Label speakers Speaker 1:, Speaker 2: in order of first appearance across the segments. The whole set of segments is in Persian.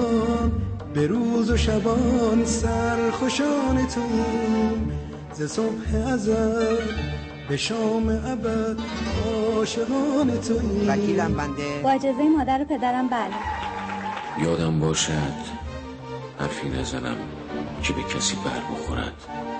Speaker 1: زمان به روز و شبان سرخوشان توییم، ز صبح ازل به شام ابد عاشقان توییم.
Speaker 2: وکیلم بنده.
Speaker 3: با اجازه مادر و پدرم بله.
Speaker 4: یادم باشد حرفی نزنم که به کسی بر بخورد.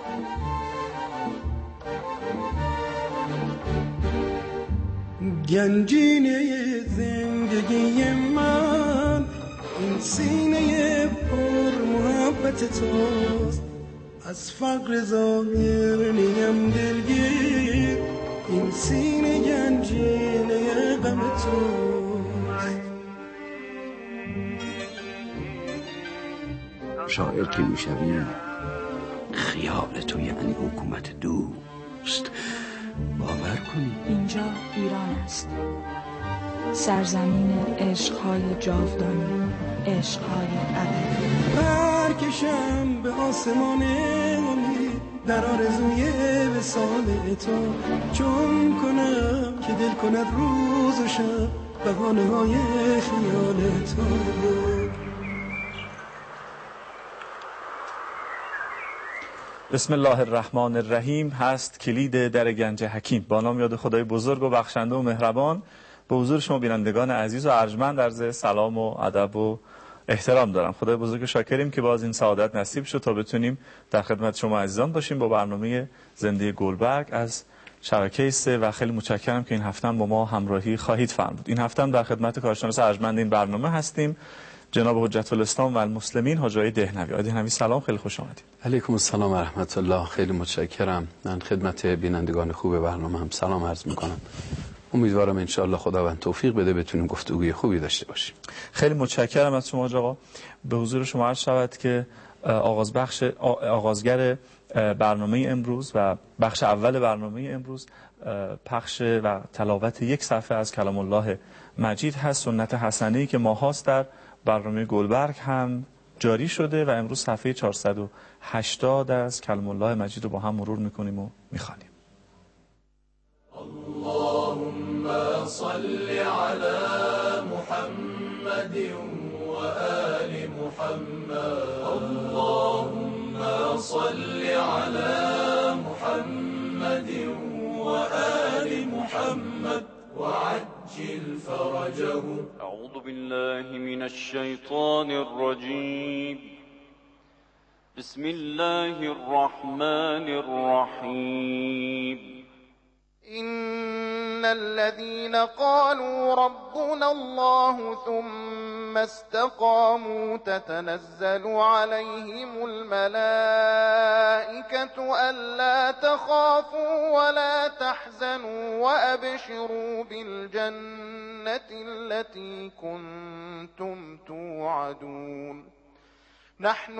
Speaker 1: گنجینه زندگی من این سینه پر محبت توست، از فقر ظاهر نیم دلگیر، این سینه گنجینه غم توست.
Speaker 5: شاعر که میشوی خیال تو یعنی حکومت دوست. باور کنی
Speaker 6: اینجا ایران است، سرزمین عشقهای جاودانی، عشقهای ابدی.
Speaker 1: برکشم به آسمان امید در آرزوی وصال تو، چون کنم که دل کند روز و شب بهانه های خیال تو.
Speaker 7: بسم الله الرحمن الرحیم هست کلید در گنج حکیم. با نام یاد خدای بزرگ و بخشنده و مهربان. به حضور شما بینندگان عزیز و ارجمند عرض سلام و ادب و احترام دارم. خدای بزرگ شاکریم که باز این سعادت نصیب شد تا بتونیم در خدمت شما عزیزان باشیم با برنامه زنده گلبرگ از شبکه 3 و خیلی متشکرم که این هفته با ما همراهی خواهید فرمود. این هفته هم در خدمت کارشناس ارجمند این برنامه هستیم، جناب حجت الاسلام و المسلمین حاج آقای دهنوی. آقای دهنوی سلام، خیلی خوش آمدید.
Speaker 8: علیکم السلام و رحمت الله. خیلی متشکرم. من خدمت بینندگان خوب برنامه هم سلام عرض میکنم. امیدوارم ان شاءالله خداوند توفیق بده بتونیم گفتگوی خوبی داشته باشیم.
Speaker 7: خیلی متشکرم از شما آقا. به حضور شما عرض شود که آغازگر برنامه امروز و بخش اول برنامه امروز پخش و تلاوت یک صفحه از کلام الله مجید هست، سنت حسنه‌ای که ماهاست در برنامه گلبرگ هم جاری شده و امروز صفحه 480 از کلام الله مجید رو با هم مرور میکنیم و میخوانیم.
Speaker 9: اللهم صل على محمد و آل محمد. اللهم صل على محمد و آل محمد وعجل فرجه.
Speaker 10: أعوذ بالله من الشيطان الرجيم. بسم الله الرحمن الرحيم.
Speaker 11: إن الذين قالوا ربنا الله ثم استقاموا تتنزل عليهم الملائكة ألا تخافوا ولا تحزنوا وأبشروا بالجنة التي كنتم توعدون. نحن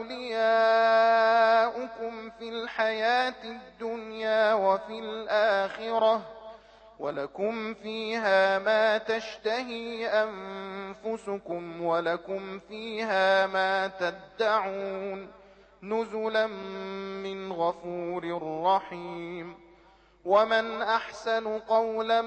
Speaker 11: أولياؤكم في الحياة الدنيا وفي الآخرة ولكم فيها ما تشتهي أنفسكم ولكم فيها ما تدعون نزلا من غفور رحيم. ومن أحسن قولا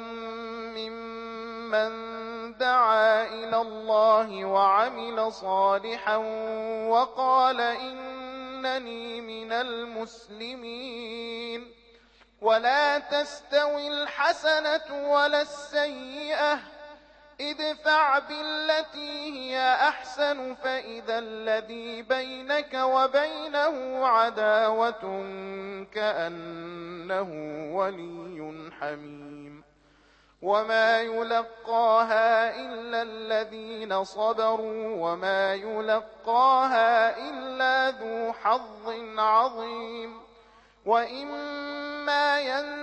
Speaker 11: ممن دعا إلى الله وعمل صالحا وقال إنني من المسلمين. ولا تستوي الحسنة ولا السيئة ادفع بالتي هي أحسن فإذا الذي بينك وبينه عداوة كأنه ولي حميم. وما يلقاها إلا الذين صبروا وما يلقاها إلا ذو حظ عظيم. وإما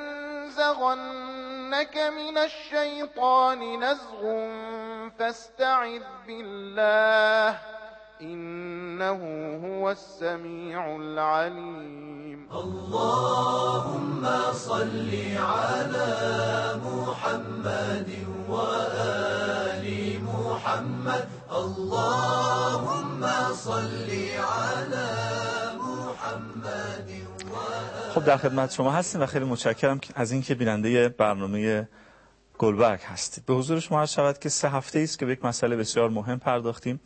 Speaker 11: ينزغنك من الشيطان نزغ فاستعذ بالله إنه هو السميع العليم.
Speaker 9: اللهم صل على محمد وآل محمد. اللهم صل على محمد.
Speaker 7: خب در خدمت شما هستیم و خیلی متشکرم از اینکه بیننده برنامه گلبرگ هستید. به حضور شما عرض شود که 3 هفته است که به یک مسئله بسیار مهم پرداختیم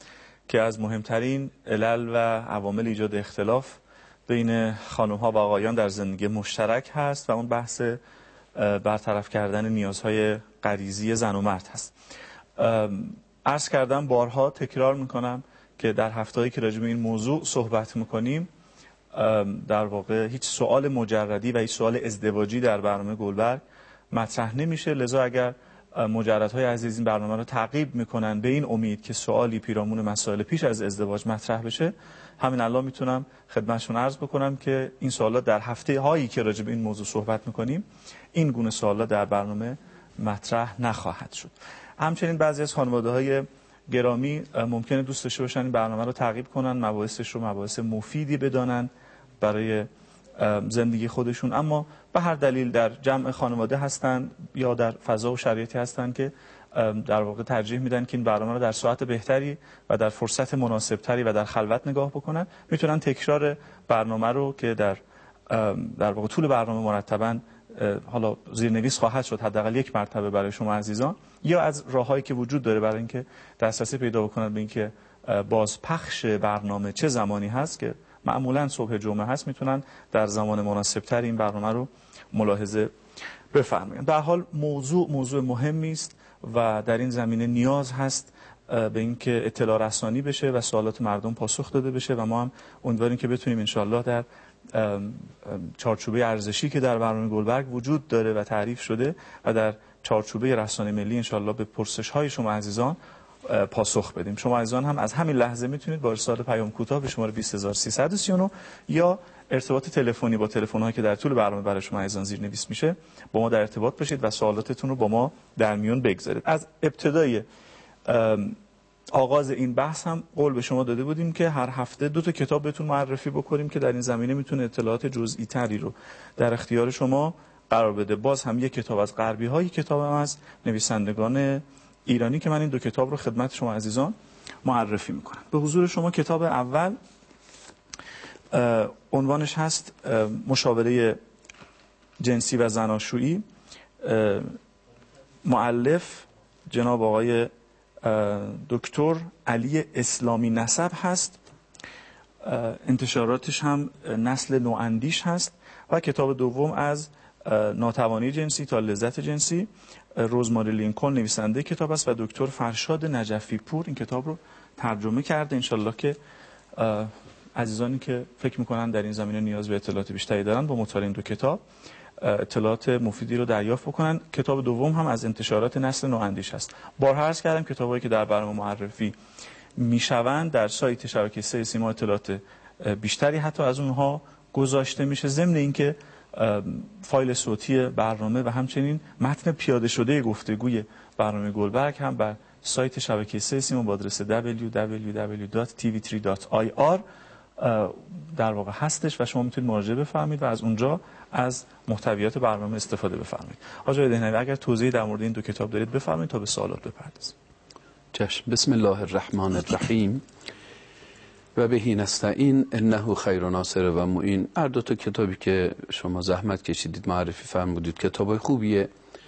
Speaker 7: که از مهمترین علل و عوامل ایجاد اختلاف بین خانم‌ها و آقایان در زندگی مشترک هست و اون بحث برطرف کردن نیازهای غریزی زن و مرد هست. عرض کردم، بارها تکرار میکنم که در هفته‌هایی که راجع به این موضوع صحبت میکنیم در واقع هیچ سوال مجردی و هیچ سوال ازدواجی در برنامه گلبرگ مطرح نمیشه. لذا اگر مجردهای عزیز این برنامه رو تعقیب میکنن به این امید که سوالی پیرامون مسائل پیش از ازدواج مطرح بشه، همین الان میتونم خدمتشون عرض بکنم که این سوالات در هفته هایی که راجع به این موضوع صحبت میکنیم این گونه سوالات در برنامه مطرح نخواهد شد. همچنین بعضی از خانواده‌های گرامی ممکنه دوست داشته باشن این برنامه رو تعقیب کنن، مباحثش رو مباحث مفیدی بدانن برای زندگی خودشون، اما به هر دلیل در جمع خانواده هستن یا در فضا و شرایطی هستن که در واقع ترجیح میدن که این برنامه رو در ساعت بهتری و در فرصت مناسبتری و در خلوت نگاه بکنن، میتونن تکرار برنامه رو که در واقع طول برنامه مرتباً حالا زیرنویس خواهد شد حداقل یک مرتبه برای شما عزیزان، یا از راههایی که وجود داره برای اینکه دسترسی پیدا بکنن به اینکه بازپخش برنامه چه زمانی هست که معمولا صبح جمعه هست، میتونن در زمان مناسبتر این برنامه رو ملاحظه بفرمایید. در حال موضوع مهمی است و در این زمینه نیاز هست به اینکه اطلاع رسانی بشه و سوالات مردم پاسخ داده بشه و ما هم امیدواریم که بتونیم انشالله در چارچوبه ارزشی که در برنامه گلبرگ وجود داره و تعریف شده و در چارچوبه رسانه ملی انشالله به پرسش های شما عزیزان پاسخ بدیم. شما عزیزان هم از همین لحظه میتونید با ارسال پیام کوتاه به شماره 20339 یا ارتباط تلفنی با تلفن‌هایی که در طول برنامه برای شما عزیزان زیرنویس میشه با ما در ارتباط باشید و سوالاتتون رو با ما در میون بگذارید. از ابتدای آغاز این بحث هم قول به شما داده بودیم که هر هفته 2 کتاب بهتون معرفی بکنیم که در این زمینه میتونه اطلاعات جزئی تری رو در اختیار شما قرار بده. باز هم یک کتاب از غربی ها، یک کتاب هم از نویسندگان ایرانی که من این 2 کتاب رو خدمت شما عزیزان معرفی میکنم. به حضور شما کتاب اول عنوانش هست مشاوره جنسی و زناشویی، مؤلف جناب آقای دکتر علی اسلامی نسب هست، انتشاراتش هم نسل نواندیش هست، و کتاب دوم از ناتوانی جنسی تا لذت جنسی، روزماری لینکن نویسنده کتاب است و دکتر فرشاد نجفی پور این کتاب رو ترجمه کرده. انشالله که عزیزانی که فکر میکنن در این زمینه نیاز به اطلاعات بیشتری دارن با مطالعه این 2 کتاب اطلاعات مفیدی رو دریافت بکنن. کتاب دوم هم از انتشارات نسل نواندیش هست. بارها عرض کردم کتابایی که در برنامه معرفی میشوند در سایت شبکه 3 سیما اطلاعات بیشتری حتی از اونها گذاشته میشه، ضمن اینکه فایل صوتی برنامه و همچنین متن پیاده شده گفتگوی برنامه گلبرگ هم بر سایت شبکه 3 سیما با آدرس www.tv3.ir در واقع هستش و شما میتونید مراجعه بفرمایید و از اونجا از محتویات برنامه استفاده بفرمایید. آقای دهنوی اگر توضیحی در مورد این 2 کتاب دارید بفرمایید تا به سوالات بپردازیم.
Speaker 8: چشم. بسم الله الرحمن الرحیم و بهی نستعین انه خیر ناصر و معین. هر 2 کتابی که شما زحمت کشیدید معرفی فرمودید کتابای خوبیه.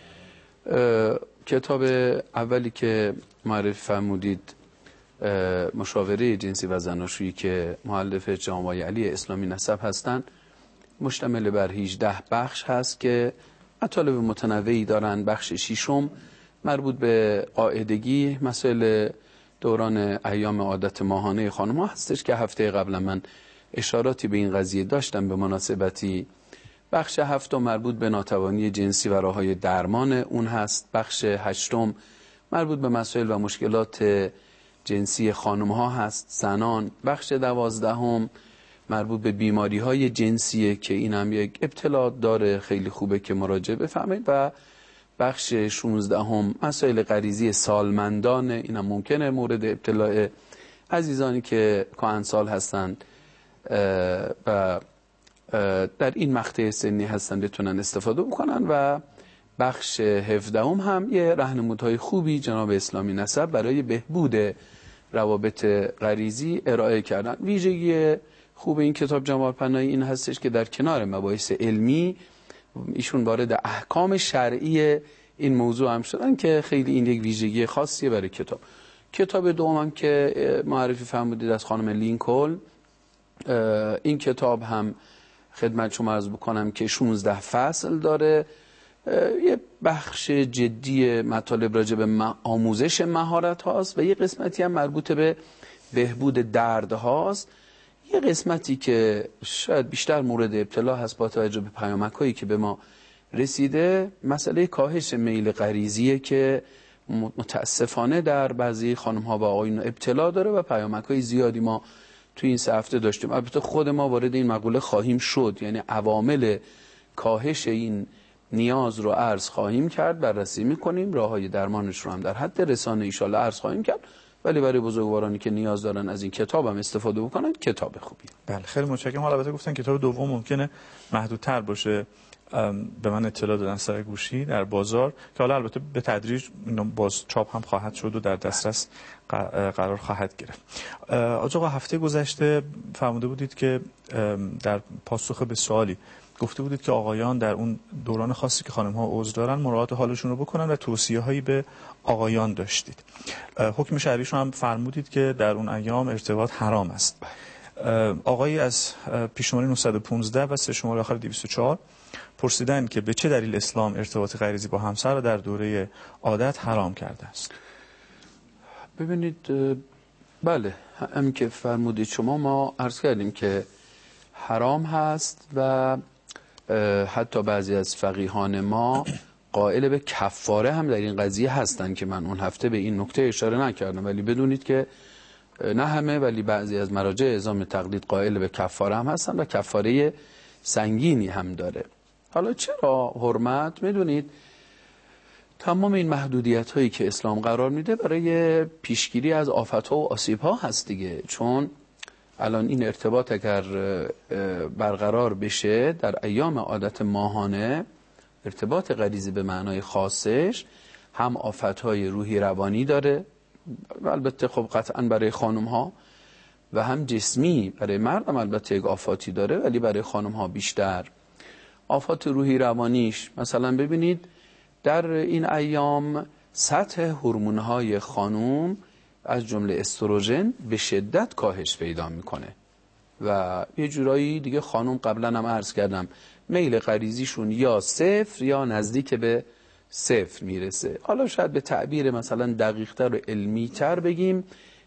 Speaker 8: کتاب اولی که معرفی فرمودید مشاوره جنسی و زناشویی که مؤلف جناب آقای علی اسلامی نسب هستند، مشتمل بر 18 بخش هست که مطالب متنوعی دارن. بخش 6م مربوط به قاعدگی، مسائل دوران ایام عادت ماهانه خانم ها هستش که هفته قبلا من اشاراتی به این قضیه داشتم به مناسبتی. بخش 7 مربوط به ناتوانی جنسی و راههای درمان اون هست. بخش 8 مربوط به مسائل و مشکلات جنسی خانم ها هست، زنان. بخش 12 مربوط به بیماری های جنسیه که این هم یک ابتلاع داره، خیلی خوبه که مراجعه بفرمایید. و بخش 16 مسائل غریزی سالمندان، این هم ممکنه مورد ابتلاع عزیزانی که کهنسال هستند و در این مقطع سنی هستن بتونن استفاده بکنن. و بخش 17 هم یه راهنمودهای خوبی جناب اسلامی نسب برای بهبود روابط غریزی ارائه کردن. ویژگی خوب این کتاب جمال پناهی این هستش که در کنار مباحث علمی ایشون وارد احکام شرعی این موضوع هم شدن که خیلی این یک ویژگی خاصیه برای کتاب. کتاب دومم که معرفی فرمودید از خانم لینکلن، این کتاب هم خدمت شما عرض بکنم که 16 فصل داره، یه بخش جدی مطالب راجع به آموزش مهارت هاست و یه قسمتی هم مربوط به بهبود درد هاست. یه قسمتی که شاید بیشتر مورد ابتلا هست با توجه به پیامک هایی که به ما رسیده، مسئله کاهش میل غریزیه که متاسفانه در بعضی خانم ها و آقایون ابتلا داره و پیامک های زیادی ما توی این 3 هفته داشتیم. البته خود ما وارد این مقوله خواهیم شد، یعنی عوامل کاهش این نیاز رو عرض خواهیم کرد، بررسی میکنیم، راه های درمانش رو هم در حد رسانه ایشالله عرض خواهیم کرد. ولی برای بزرگوارانی که نیاز دارن از این کتاب هم استفاده بکنن، کتاب خوبیه.
Speaker 7: بله خیلی متشکرم. حالا البته گفتن کتاب دوم ممکنه محدودتر باشه، به من اطلاع دادن سر گوشی در بازار که حالا البته به تدریج باز چاپ هم خواهد شد و در دسترس قرار خواهد گرفت. آقا هفته گذشته فرموده بودید که در پاسخ به سوالی گفته بودید که آقایان در اون دوران خاصی که خانم ها عذر دارن مراعات حالشون رو بکنن و توصیه هایی به آقایان داشتید. حکم شرعیش رو هم فرمودید که در اون ایام ارتباط حرام است. آقایی از پیشنهاد 915 و 3 شماره آخر 204 پرسیدن که به چه دلیل اسلام ارتباط غریزی با همسر را در دوره عادت حرام کرده است.
Speaker 8: ببینید، بله همین که فرمودید شما، ما عرض کردیم که حرام هست و حتی بعضی از فقیهان ما قائل به کفاره هم در این قضیه هستن که من اون هفته به این نکته اشاره نکردم، ولی بدونید که نه همه ولی بعضی از مراجع اعزام تقلید قائل به کفاره هم هستن و کفاره سنگینی هم داره. حالا چرا حرمت؟ میدونید تمام این محدودیت هایی که اسلام قرار میده برای پیشگیری از آفت ها و آسیب ها هست دیگه. چون الان این ارتباط اگر برقرار بشه در ایام عادت ماهانه، ارتباط غریزی به معنای خاصش هم آفت‌های روحی روانی داره و البته خب قطعا برای خانم ها، و هم جسمی برای مردم البته یک آفاتی داره ولی برای خانم ها بیشتر. آفات روحی روانیش مثلا ببینید در این ایام سطح هورمون‌های خانم از جمله استروژن به شدت کاهش پیدا میکنه و یه جورایی دیگه خانم قبلا هم عرض کردم میل غریزیشون یا صفر یا نزدیک به صفر میرسه. حالا شاید به تعبیر مثلا دقیق‌تر و علمی‌تر بگیم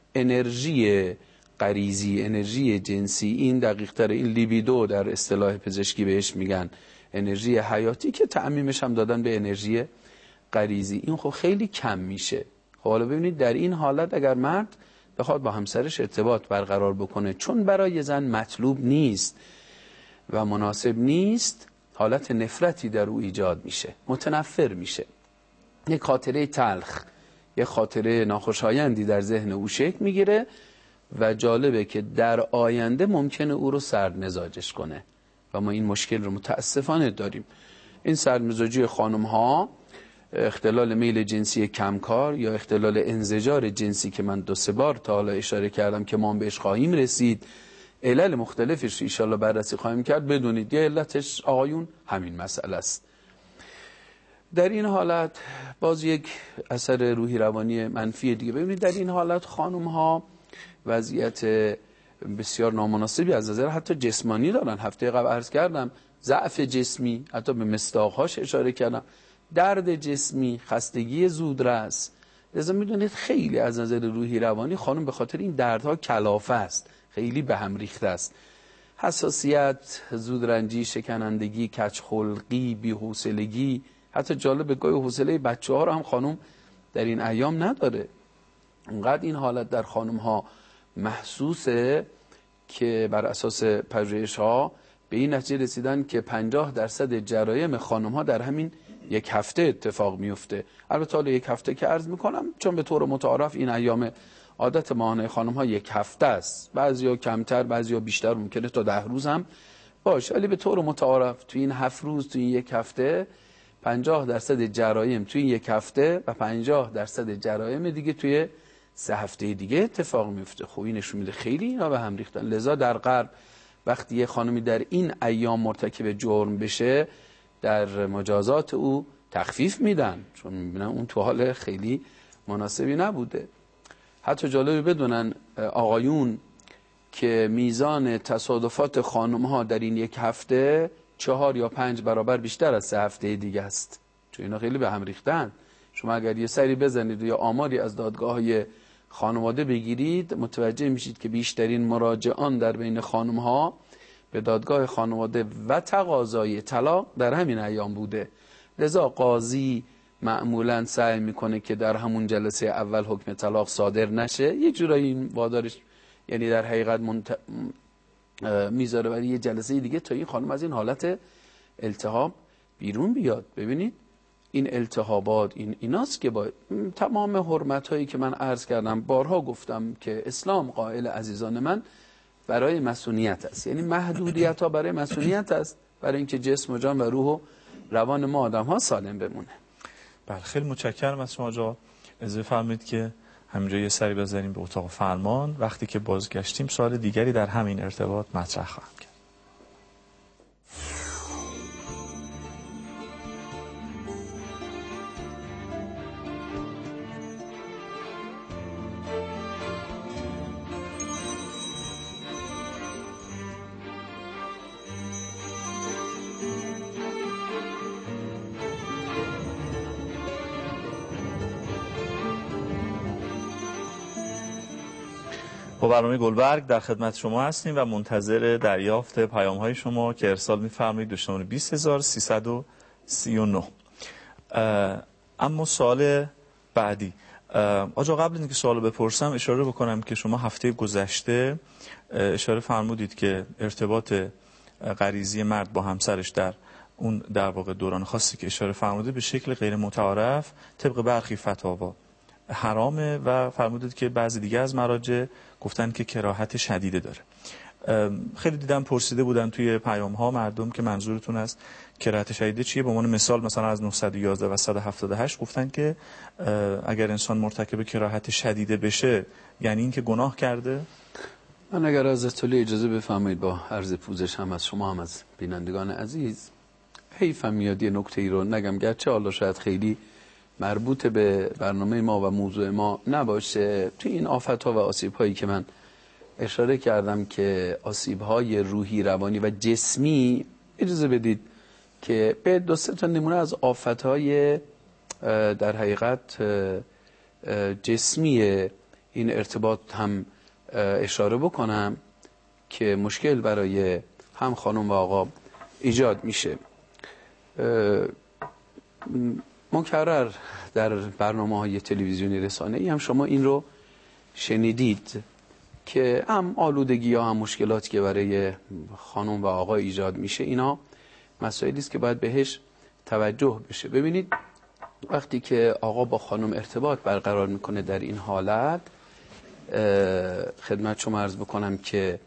Speaker 8: انرژی غریزی، انرژی جنسی، این دقیق‌تر، این لیبیدو در اصطلاح پزشکی بهش میگن انرژی حیاتی که تعمیمش هم دادن به انرژی غریزی، این خب خیلی کم میشه. حالا ببینید در این حالت اگر مرد بخواد با همسرش ارتباط برقرار بکنه، چون برای زن مطلوب نیست و مناسب نیست، حالت نفرتی در او ایجاد میشه، متنفر میشه، یک خاطره تلخ، یک خاطره ناخوشایندی در ذهن او شکل میگیره و جالبه که در آینده ممکنه او رو سردمزاجش کنه و ما این مشکل رو متاسفانه داریم. این سردمزاجی خانم ها، اختلال میل جنسی کمکار یا اختلال انزجار جنسی که من 2-3 بار تا حالا اشاره کردم که ما بهش خواهیم رسید، علل مختلفش انشالله بررسی خواهیم کرد، بدونید یه علتش آقایون همین مسئله است. در این حالت باز یک اثر روحی روانی منفی دیگه. ببینید در این حالت خانم ها وضعیت بسیار نامناسبی از نظر حتی جسمانی دارن. هفته قبل عرض کردم ضعف جسمی، حتی به مصداقهاش اشاره کردم، درد جسمی، خستگی زودرس. لذا میدونید خیلی از نظر روحی روانی خانم به خاطر این دردها کلافه است، خیلی به هم ریخته است. حساسیت، زودرنجی، شکنندگی، کجخلقی، بی‌حوصلگی، حتی جالب گاهی حوصله بچه‌ها رو هم خانم در این ایام نداره. انقدر این حالت در خانم ها محسوسه که بر اساس پژوهش‌ها به این نتیجه رسیدن که 50% جرایم خانم ها در همین یک هفته اتفاق میفته. البته حالا یک هفته که عرض میکنم چون به طور متعارف این ایام عادت ماهانه خانم ها یک هفته است، بعضیا کمتر بعضیا بیشتر، ممکنه تا 10 روز هم باشه، ولی به طور متعارف تو این 7 روز تو این یک هفته 50% جرایم توی این یک هفته و 50% جرایم دیگه توی 3 هفته دیگه اتفاق میفته. خب این نشون میده خیلی اینا به هم ریختن. لذا در غرب وقتی یه خانمی در این ایام مرتکب جرم بشه در مجازات او تخفیف میدن، چون میبینن اون تو حال خیلی مناسبی نبوده. حتی جالبه بدونن آقایون که میزان تصادفات خانم ها در این یک هفته 4 یا 5 برابر بیشتر از 3 هفته دیگه است، چون اینا خیلی به هم ریختن. شما اگر یه سری بزنید یا آماری از دادگاه‌های خانواده بگیرید متوجه میشید که بیشترین مراجعان در بین خانم ها به دادگاه خانواده و تقاضای طلاق در همین ایام بوده. لذا قاضی معمولا سعی میکنه که در همون جلسه اول حکم طلاق صادر نشه، یک جورایی این وادارش یعنی در حقیقت میذاره برای یه جلسه دیگه تا این خانم از این حالت التهاب بیرون بیاد. ببینید این التهابات ایناست که با تمام حرمت هایی که من عرض کردم، بارها گفتم که اسلام قائل عزیزان من برای مسئولیت است، یعنی محدودیت ها برای مسئولیت است، برای اینکه جسم و جان و روح و روان ما آدم ها سالم بمونه.
Speaker 7: بله خیلی متشکرم از شما آقا. اجازه فرمایید که همینجا یه سری بزنیم به اتاق فرمان. وقتی که بازگشتیم سوال دیگری در همین ارتباط مطرح خواهم کرد. با برنامه گلبرگ در خدمت شما هستیم و منتظر دریافت پیام‌های شما که ارسال می‌فرمایید به شماره 20339. اما سوال بعدی آقا، قبل اینکه سوالو بپرسم اشاره بکنم که شما هفته گذشته اشاره فرمودید که ارتباط غریزی مرد با همسرش در اون در واقع دوران خاصی که اشاره فرمودید به شکل غیر متعارف طبق برخی فتاوا حرامه و فرمودید که بعضی دیگه از مراجع گفتن که کراهت شدیده داره. خیلی دیدم پرسیده بودن توی پیام ها مردم که منظورتون از کراهت شدیده چیه. به عنوان مثال مثلا از 911 و 178 گفتن که اگر انسان مرتکب کراهت شدیده بشه یعنی این که گناه کرده.
Speaker 8: من اگر از اطلاع اجازه بفرمایید با عرض پوزش هم از شما هم از بینندگان عزیز، حیفم میاد یه نکته ای رو نگم، گرچه حالا شاید خیلی مربوط به برنامه ما و موضوع ما نباشه. توی این آفت‌ها و آسیب‌هایی که من اشاره کردم که آسیب‌های روحی، روانی و جسمی، اجازه بدید که به 2-3 تا نمونه از آفت‌های در حقیقت جسمی این ارتباط هم اشاره بکنم که مشکل برای هم خانم و آقا ایجاد میشه. مکرر در برنامه‌های تلویزیونی رسانه‌ای هم شما این رو شنیدید که هم آلودگی ها هم مشکلاتی که برای خانم و آقا ایجاد میشه، اینا مسائلی است که باید بهش توجه بشه. ببینید وقتی که آقا با خانم ارتباط برقرار میکنه در این حالت، خدمت شما عرض بکنم که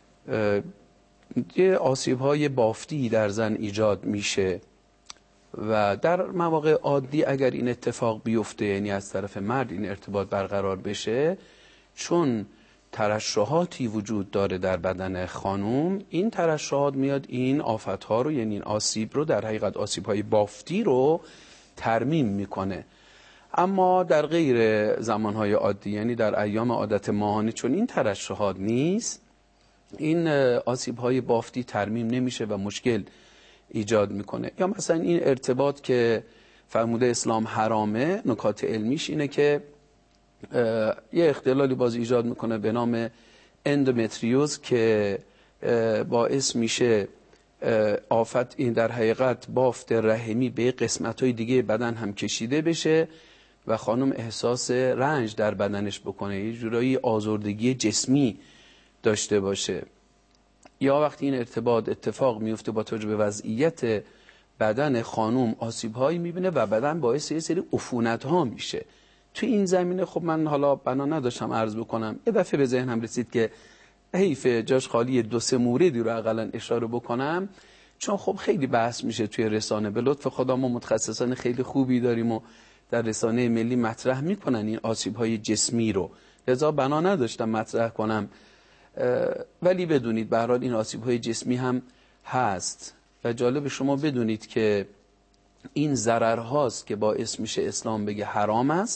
Speaker 8: یه آسیب‌های بافتی در زن ایجاد میشه و در مواقع عادی اگر این اتفاق بیفته، یعنی از طرف مرد این ارتباط برقرار بشه، چون ترشحاتی وجود داره در بدن خانم، این ترشحات میاد این آفت‌ها رو، یعنی این آسیب رو، در حقیقت آسیب‌های بافتی رو ترمیم میکنه. اما در غیر زمانهای عادی، یعنی در ایام عادت ماهانه، چون این ترشحات نیست، این آسیب‌های بافتی ترمیم نمیشه و مشکل ایجاد میکنه. یا مثلا این ارتباط که فرموده اسلام حرامه، نکات علمیش اینه که یه اختلالی باز ایجاد میکنه به نام اندومتریوز که باعث میشه آفت این در حقیقت بافت رحمی به قسمت‌های دیگه بدن هم کشیده بشه و خانم احساس رنج در بدنش بکنه، یه جورایی آزردگی جسمی داشته باشه. یا وقتی این اتفاق میفته با توجه به وضعیت بدن خانم آسیب‌هایی میبینه و بدن باعث یه سری عفونت‌ها میشه. تو این زمینه خب من حالا بنا نداشتم عرض بکنم، یه دفعه به ذهنم رسید که حیف جاش خالی 2-3 موردی رو اقلا اشاره بکنم، چون خب خیلی بحث میشه توی رسانه. به لطف خدا ما متخصصان خیلی خوبی داریم و در رسانه ملی مطرح میکنن این آسیب‌های جسمی رو، لذا بنا نداشتم مطرح کنم. ولی بدونید به هر حال این آسیب‌های جسمی هم هست و جالب شما بدونید که این ضررهاست که باعث میشه اسلام بگه حرام است.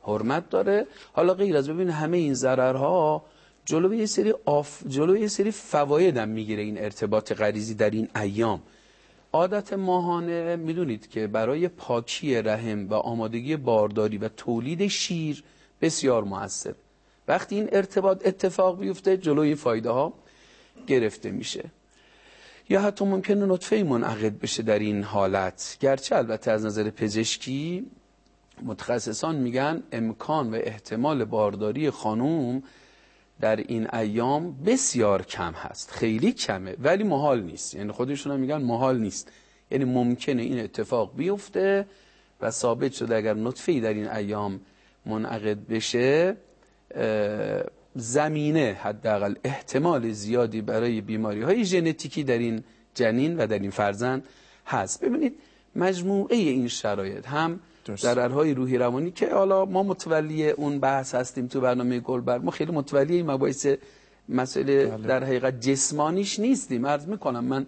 Speaker 8: حرمت داره. حالا غیر از ببین همه این ضررها جلوی یه سری فواید هم میگیره این ارتباط غریزی در این ایام. عادت ماهانه میدونید که برای پاکی رحم و آمادگی بارداری و تولید شیر بسیار مؤثر. وقتی این ارتباط اتفاق بیفته جلوی فایده ها گرفته میشه. یا حتی ممکنه نطفه منعقد بشه در این حالت، گرچه البته از نظر پزشکی متخصصان میگن امکان و احتمال بارداری خانوم در این ایام بسیار کم هست، خیلی کمه، ولی محال نیست. یعنی خودشون هم میگن محال نیست، یعنی ممکنه این اتفاق بیفته و ثابت شده اگر نطفه‌ای در این ایام منعقد بشه زمینه حداقل احتمال زیادی برای بیماری‌های ژنتیکی در این جنین و در این فرزند هست. ببینید مجموعه این شرایط هم ضررهای روحی روانی که حالا ما متولی اون بحث هستیم تو برنامه گلبرگ، ما خیلی متولی این مباحث مسئله در حقیقت جسمانیش نیستیم. عرض میکنم من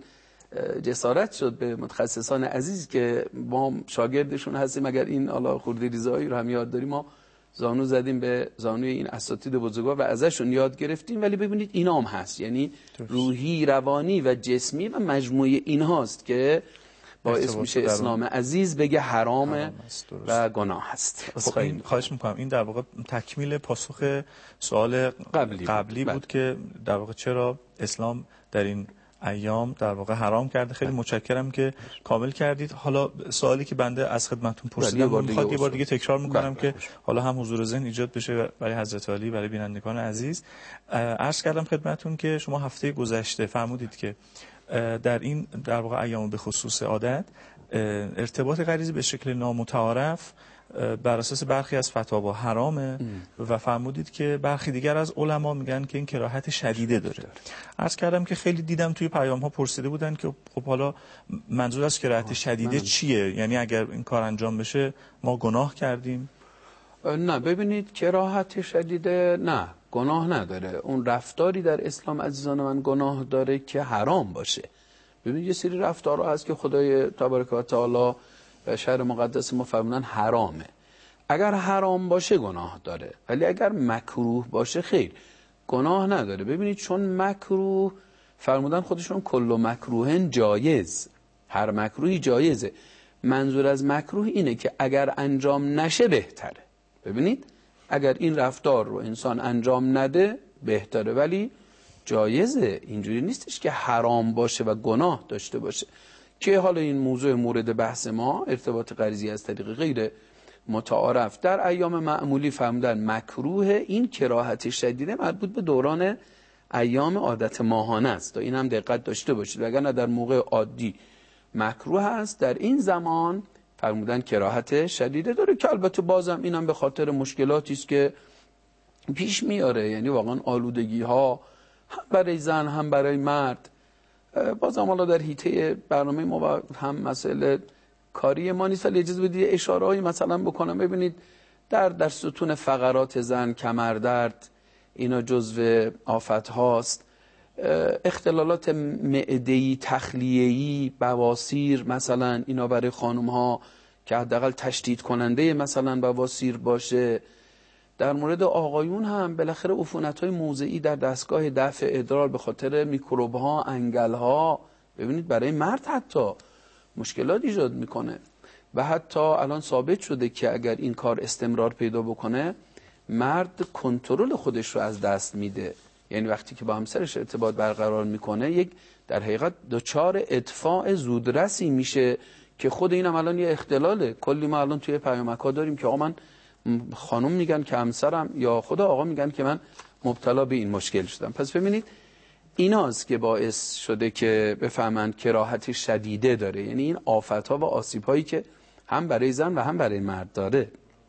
Speaker 8: جسارت شد به متخصصان عزیز که ما شاگردشون هستیم، اگر این حالا خورده ریزایی رو هم یاد داریم ما زانو زدیم به زانوی این اساتید بزرگوار و ازشون یاد گرفتیم. ولی ببینید اینا هم هست، یعنی روحی روانی و جسمی و مجموعه اینهاست که باعث میشه اسلام عزیز بگه حرامه و گناه هست.
Speaker 7: خب این خواهش میکنم این در واقع تکمیل پاسخ سوال قبلی بود که در واقع چرا اسلام در این ایام در واقع حرام کرده. خیلی متشکرم که کامل کردید. حالا سوالی که بنده از خدمتتون پرسیدم میخواد یه بار دیگه تکرار میکنم که حالا هم حضور ذهن ایجاد بشه برای حضرت علی، برای بینندگان عزیز. عرض کردم خدمتتون که شما هفته گذشته فرمودید که در این در واقع ایام به خصوص عادت ارتباط غریزی به شکل نامتعارف بر اساس برخی از فتاوا حرامه و فرمودید که برخی دیگر از علما میگن که این کراهت شدیده داره. عرض کردم که خیلی دیدم توی پیام ها پرسیده بودن که خب حالا منظور از کراهت شدیده چیه؟ یعنی اگر این کار انجام بشه ما گناه کردیم؟
Speaker 8: نه ببینید کراهت شدیده نه، گناه نداره. اون رفتاری در اسلام عزیزان من گناه داره که حرام باشه. ببینید یه سری رفتارها هست که خدای تبارک و تعالی و شرع مقدس ما فرمودن حرامه. اگر حرام باشه گناه داره، ولی اگر مکروه باشه خیر گناه نداره. ببینید چون مکروه فرمودن خودشون کل مکروهن جایز، هر مکروهی جایزه. منظور از مکروه اینه که اگر انجام نشه بهتره. ببینید اگر این رفتار رو انسان انجام نده بهتره، ولی جایزه. اینجوری نیستش که حرام باشه و گناه داشته باشه. که حالا این موضوع مورد بحث ما ارتباط غریزی از طریق غیر متعارف در ایام معمولی فرمودن مکروه. این کراهت شدیده مربوط به دوران ایام عادت ماهانه است. این هم دقت داشته باشید، وگرنه در موقع عادی مکروه است، در این زمان فرمودن کراهت شدیده داره که البته بازم اینم به خاطر مشکلاتی است که پیش میاره. یعنی واقعا آلودگی ها هم برای زن هم برای مرد. بازم حالا در حیطه برنامه ما هم مسئله کاری ما نیست، ولی اجازه بدید اشاره هایی مثلا بکنم. ببینید در ستون فقرات زن کمردرد اینا جزو آفت هاست. اختلالات معده‌ای، تخلیه‌ای، بواسیر مثلا اینا برای خانم ها که حداقل تشدید کننده مثلا بواسیر باشه. در مورد آقایون هم بالاخره عفونت‌های موضعی در دستگاه دفع ادرار به خاطر میکروب‌ها، انگل‌ها، ببینید برای مرد حتی مشکلات ایجاد میکنه. و حتی الان ثابت شده که اگر این کار استمرار پیدا بکنه مرد کنترل خودش رو از دست میده. یعنی وقتی که با همسرش ارتباط برقرار میکنه یک در حقیقت دچار ادفاع زودرسی میشه که خود اینم الان یه اختلاله. کلی ما الان توی پیامک‌ها داریم که آقا من خانم میگن که همسرم یا خود آقا میگن که من مبتلا به این مشکل شدم. پس ببینید ایناست که باعث شده که بفهمند کراهت شدیده داره. یعنی این آفت‌ها و آسیب‌هایی که هم برای زن و هم برای مرد داره.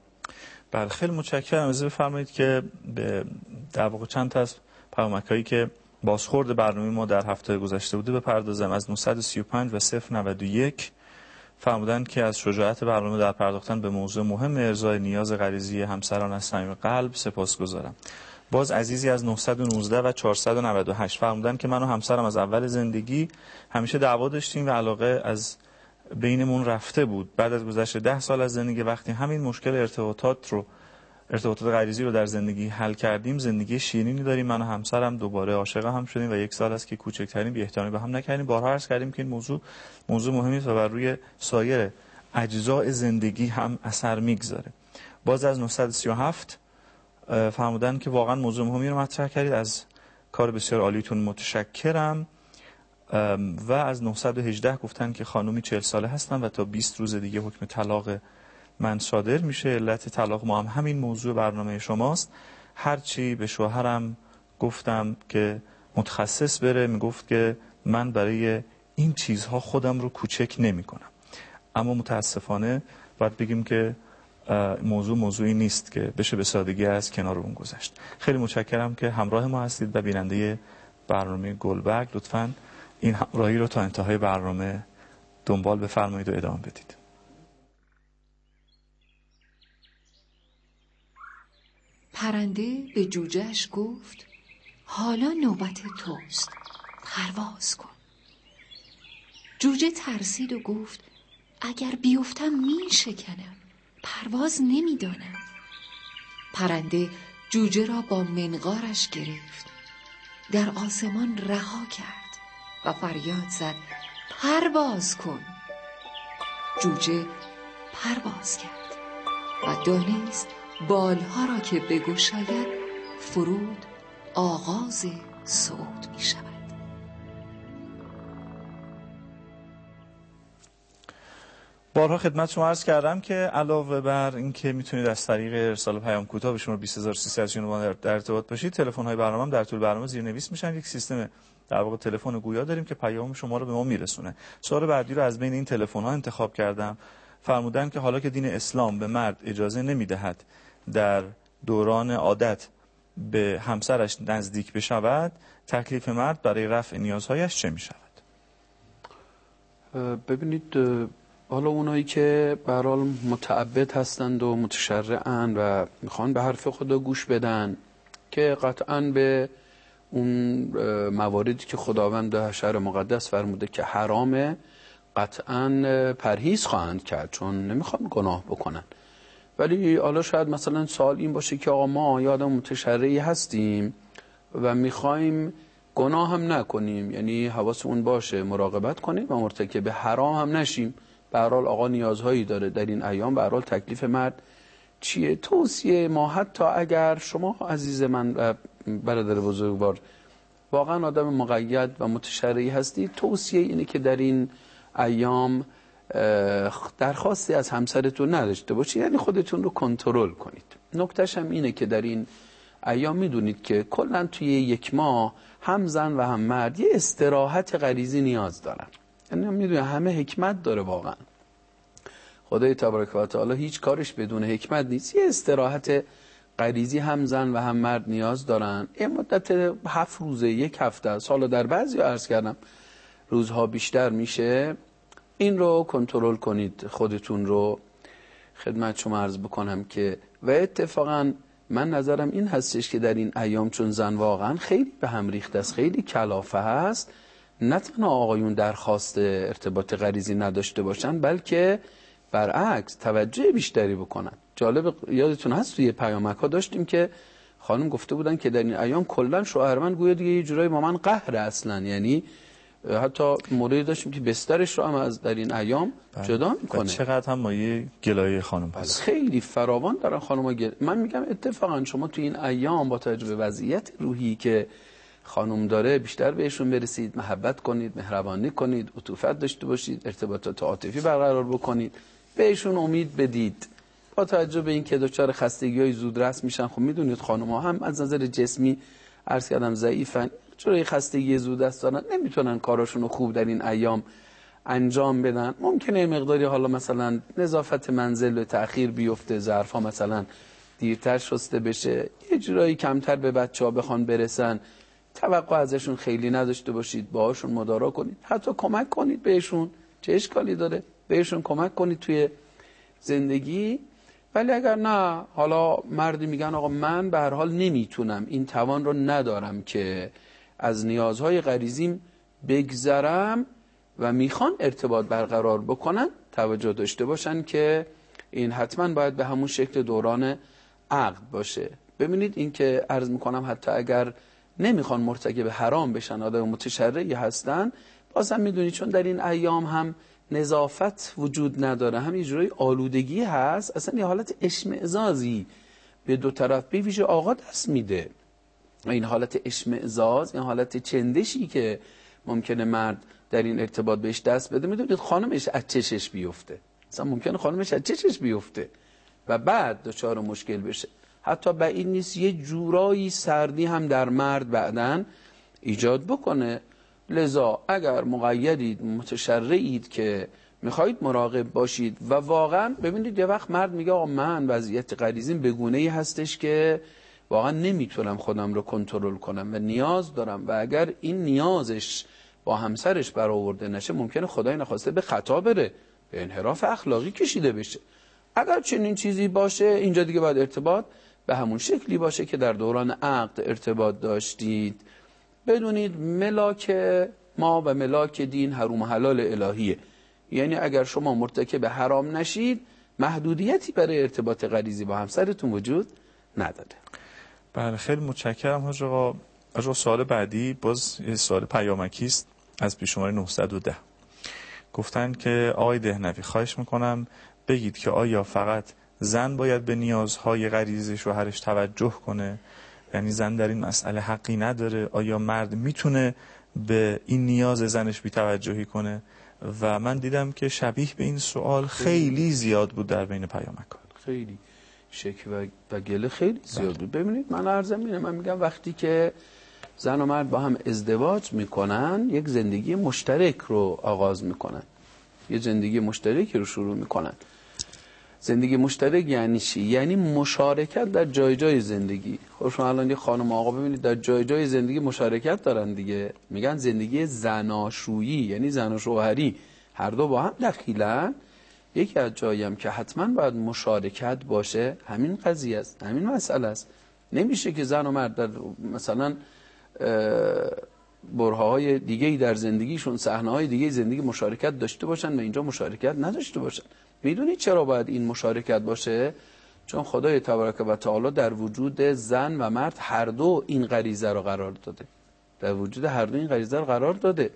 Speaker 7: بله خیلی متشکرم. اجازه بفرمایید که به در واقع چند تا از پیامک‌هایی که بازخورد برنامه ما در هفته گذشته بوده بپردازم. از 935 و 091 فرمودن که از شجاعت برنامه در پرداختن به موضوع مهم ارضای نیاز غریزی همسران از صمیم قلب سپاسگزارم. باز عزیزی از 919 و 498 فرمودن که من و همسرم از اول زندگی همیشه دعوا داشتیم و علاقه از بینمون رفته بود. بعد از گذشت 10 سال از زندگی وقتی همین مشکل ارتباطات رو ارتباطات غریزی رو در زندگی حل کردیم، زندگی شیرینی داریم. من و همسرم دوباره عاشق هم شدیم و 1 سال است که کوچکترین بی‌احترامی به هم نکردیم. بارها عرض کردیم که این موضوع مهمی است و بر روی سایر اجزای زندگی هم اثر میگذاره. باز از 937 فرمودن که واقعا موضوع مهمی رو مطرح کردید، از کار بسیار عالیتون متشکرم. و از 918 گفتن که خانومی 40 ساله هستن و تا 20 روز دیگه حکم طلاق من صادر میشه. علت طلاق ما هم همین موضوع برنامه شماست. هرچی به شوهرم گفتم که متخصص بره، میگفت که من برای این چیزها خودم رو کوچک نمی کنم. اما متاسفانه باید بگیم که موضوعی نیست که بشه به سادگی از کنار اون گذشت. خیلی متشکرم که همراه ما هستید و بیننده برنامه گلبرگ. لطفاً این همراهی رو تا انتهای برنامه دنبال بفرمایید و ادامه بدید.
Speaker 2: پرنده به جوجهش گفت حالا نوبت توست، پرواز کن. جوجه ترسید و گفت اگر بیفتم می شکنم، پرواز نمی دانم. پرنده جوجه را با منقارش گرفت، در آسمان رها کرد و فریاد زد پرواز کن. جوجه پرواز کرد و دانست بالها را که بگشاید فرود آغاز صعود می شود.
Speaker 7: بارها خدمت شما عرض کردم که علاوه بر این که میتونید از طریق ارسال پیام کوتاه به شماره 20300 در ارتباط باشید، تلفن‌های برنامه در طول برنامه زیرنویس میشن. یک سیستم در واقع تلفن گویا داریم که پیام شما رو به ما میرسونه. سوال بعدی رو از بین این تلفن‌ها انتخاب کردم. فرمودن که حالا که دین اسلام به مرد اجازه نمیدهد در دوران عادت به همسرش نزدیک بشود، تکلیف مرد برای رفع نیازهایش چه میشود؟
Speaker 8: ببینید، حالا اونایی که به هر حال متعبد هستند و متشرعن و میخوان به حرف خدا گوش بدن، که قطعاً به اون مواردی که خداوند در شرع مقدس فرموده که حرامه قطعاً پرهیز خواهند کرد، چون نمیخوان گناه بکنن. ولی حالا شاید مثلا سوال این باشه که آقا ما آدم متشرعی هستیم و میخوایم گناه هم نکنیم، یعنی حواسمون باشه مراقبت کنیم و مرتکب حرام هم نشیم. به هر حال آقا نیازهایی داره در این ایام، به هر حال تکلیف مرد چیه؟ توصیه ما، حتی اگر شما عزیز من و برادر بزرگوار واقعا آدم مقید و متشرعی هستید، توصیه اینه که در این ایام درخواستی از همسرتون نداشته باشید، یعنی خودتون رو کنترل کنید. نکتهش هم اینه که در این ایام میدونید که کلا توی 1 ماه هم زن و هم مرد یه استراحت غریزی نیاز دارن. یعنی میدونید همه حکمت داره، واقعا خدای تبارک و تعالی هیچ کارش بدون حکمت نیست. یه استراحت غریزی هم زن و هم مرد نیاز دارن. این مدت 7 روزه، 1 هفته است، حالا در بعضی عرض کردم روزها بیشتر میشه. این رو کنترل کنید خودتون رو. خدمت شما عرض بکنم که و اتفاقا من نظرم این هستش که در این ایام چون زن واقعا خیلی به هم ریخته است، خیلی کلافه هست، نه تنها آقایون درخواست ارتباط غریزی نداشته باشن، بلکه برعکس توجه بیشتری بکنن. جالب، یادتون هست توی پیامک ها داشتیم که خانم گفته بودن که در این ایام کلا شوهر من گویا دیگه یه جورایی با من قهره اصلا، یعنی حتی موردی داشتیم که بسترش رو هم از در این ایام جدا میکنه.
Speaker 7: چقدر هم مایه گلایه خانم هست،
Speaker 8: خیلی فراوان دارن خانم‌ها. من میگم اتفاقا شما تو این ایام با توجه به وضعیت روحی که خانم داره بیشتر بهشون برسید، محبت کنید، مهربانی کنید، عطوفت داشته باشید، ارتباطات عاطفی برقرار بکنید، بهشون امید بدید. با توجه به این که دچار خستگی‌های زودرس میشن، خب میدونید خانم‌ها هم از نظر جسمی عرض کردم ضعیفن، جوری خستگی زودرس دارن، نمیتونن کاراشون رو خوب در این ایام انجام بدن. ممکنه مقداری حالا مثلا نظافت منزل به تأخیر بیفته، ظرفا مثلا دیرتر شسته بشه، یه جورایی کمتر به بچه‌ها بخوان برسن، توقع ازشون خیلی نداشته باشید، باهاشون مدارا کنید، حتی کمک کنید بهشون، چه اشکالی داره بهشون کمک کنید توی زندگی. ولی اگر نه، حالا مردی میگن آقا من به هر حال نمیتونم، این توان رو ندارم که از نیازهای غریزیم بگذرم و میخوان ارتباط برقرار بکنن، توجه داشته باشن که این حتما باید به همون شکل دوران عقد باشه. ببینید این که عرض میکنم حتی اگر نمیخوان مرتکب حرام بشن، آدم متشرعی هستن، بازم میدونید چون در این ایام هم نظافت وجود نداره، هم یه جورای آلودگی هست، اصلا یه حالت اشمئزازی به دو طرف به ویژه آقا دست میده. این حالت اشمئزاز، این حالت چندشی که ممکنه مرد در این ارتباط بهش دست بده، میدونید خانمش از چشش بیفته، مثلا ممکنه خانمش از چشش بیفته و بعد دچار مشکل بشه. حتی بعید نیست یه جورایی سردی هم در مرد بعدن ایجاد بکنه. لذا اگر مقیدید، متشرعید که میخواید مراقب باشید و واقعا ببینید یه وقت مرد میگه آقا من وضعیت غریزیم به گونه‌ای هستش که واقعا نمیتونم خودم رو کنترل کنم و نیاز دارم، و اگر این نیازش با همسرش برآورده نشه ممکنه خدای نخواسته به خطا بره، به انحراف اخلاقی کشیده بشه. اگر چنین چیزی باشه اینجا دیگه باید ارتباط به همون شکلی باشه که در دوران عقد ارتباط داشتید. بدونید ملاک ما و ملاک دین حرام و حلال الهیه، یعنی اگر شما مرتکب حرام نشید محدودیتی برای ارتباط غریزی با همسرتون وجود نداره.
Speaker 7: بله خیلی متشکرم حاج آقا. سوال بعدی باز یه سوال پیامکی است از پیش‌شماره 910. گفتن که آقای دهنوی خواهش میکنم بگید که آیا فقط زن باید به نیازهای غریزی شوهرش توجه کنه، یعنی زن در این مسئله حقی نداره؟ آیا مرد میتونه به این نیاز زنش بی‌توجهی کنه؟ و من دیدم که شبیه به این سوال خیلی زیاد بود در بین پیامکان،
Speaker 8: خیلی شک و گله خیلی زیاد بود. ببینید من عرضم اینه، من میگم وقتی که زن و مرد با هم ازدواج میکنن یک زندگی مشترک رو آغاز میکنن، یه زندگی مشترکی رو شروع میکنن. زندگی مشترک یعنی چی؟ یعنی مشارکت در جای جای زندگی. خب شما الان یه خانم آقا ببینید در جای جای زندگی مشارکت دارن دیگه، میگن زندگی زناشویی، یعنی زن و شوهری هر دو با هم دخیلن. یکی از جایی هم که حتما باید مشارکت باشه همین قضیه است، همین مسئله است. نمیشه که زن و مرد در مثلا برهه‌های دیگه‌ای در زندگیشون، صحنه‌های دیگه زندگی مشارکت داشته باشن و اینجا مشارکت نداشته باشن. میدونید چرا باید این مشارکت باشه؟ چون خدای تبارک و تعالی در وجود زن و مرد هر دو این غریزه رو قرار داده، در وجود هر دو این غریزه رو قرار داده.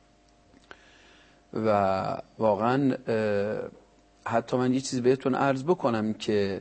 Speaker 8: و واقعا حتی من یه چیز بهتون عرض بکنم که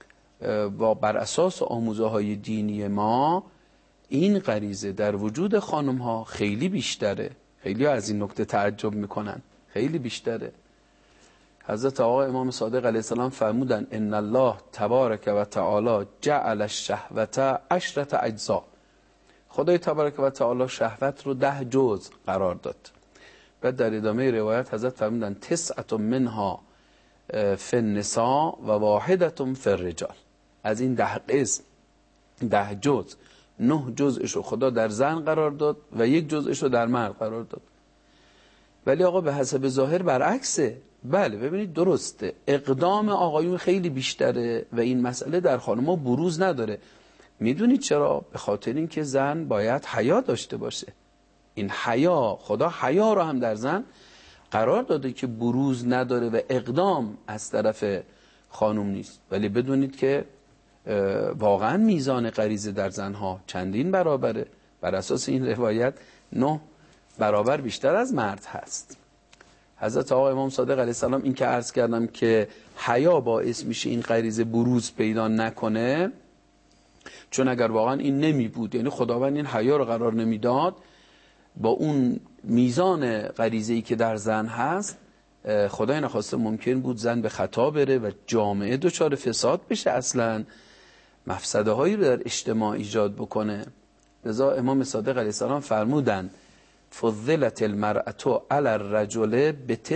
Speaker 8: بر اساس آموزه‌های دینی ما این غریزه در وجود خانم ها خیلی بیشتره. خیلی از این نکته تعجب میکنن، خیلی بیشتره. حضرت آقا امام صادق علیه السلام فرمودن ان الله تبارک و تعالی جعل الشهوت 10 اجزا. خدای تبارک و تعالی شهوت رو 10 جزء قرار داد. بعد در ادامه روایت حضرت فرمودن 9 منها فی النساء و 1 فی الرجال. از این 10 قسم، 10 جزء، 9 جزءش رو خدا در زن قرار داد و 1 جزءش رو در مرد قرار داد. ولی آقا به حسب ظاهر برعکسه. بله ببینید درسته، اقدام آقایون خیلی بیشتره و این مسئله در خانم‌ها بروز نداره. میدونید چرا؟ به خاطر اینکه زن باید حیا داشته باشه. این حیا، خدا حیا رو هم در زن قرار داده که بروز نداره و اقدام از طرف خانم نیست. ولی بدونید که واقعا میزان غریزه در زنها چندین برابره. بر اساس این روایت 9 برابر بیشتر از مرد هست. حضرت آقا امام صادق علیه السلام این که عرض کردم که حیا باعث میشه این غریزه بروز پیدا نکنه، چون اگر واقعا این نمی بود، یعنی خداوند این حیا رو قرار نمیداد، با اون میزان غریزه‌ای که در زن هست خدای نخواسته ممکن بود زن به خطا بره و جامعه دچار فساد بشه، اصلا مفسده هایی رو در اجتماع ایجاد بکنه. لذا امام صادق علیه السلام فرمودن فضلت المرأة علی الرجل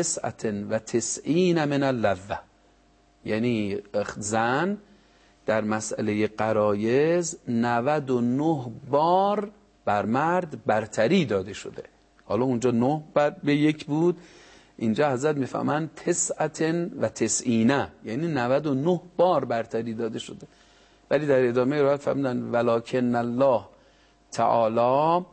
Speaker 8: ب99 من اللذة، یعنی زن در مسئله غرایز 99 بار بر مرد برتری داده شده. حالا اونجا 9 به 1 بود، اینجا حضرت میفهمن 99، یعنی 99 بار برتری داده شده. ولی در ادامه روایت فرمودن ولکن الله تعالی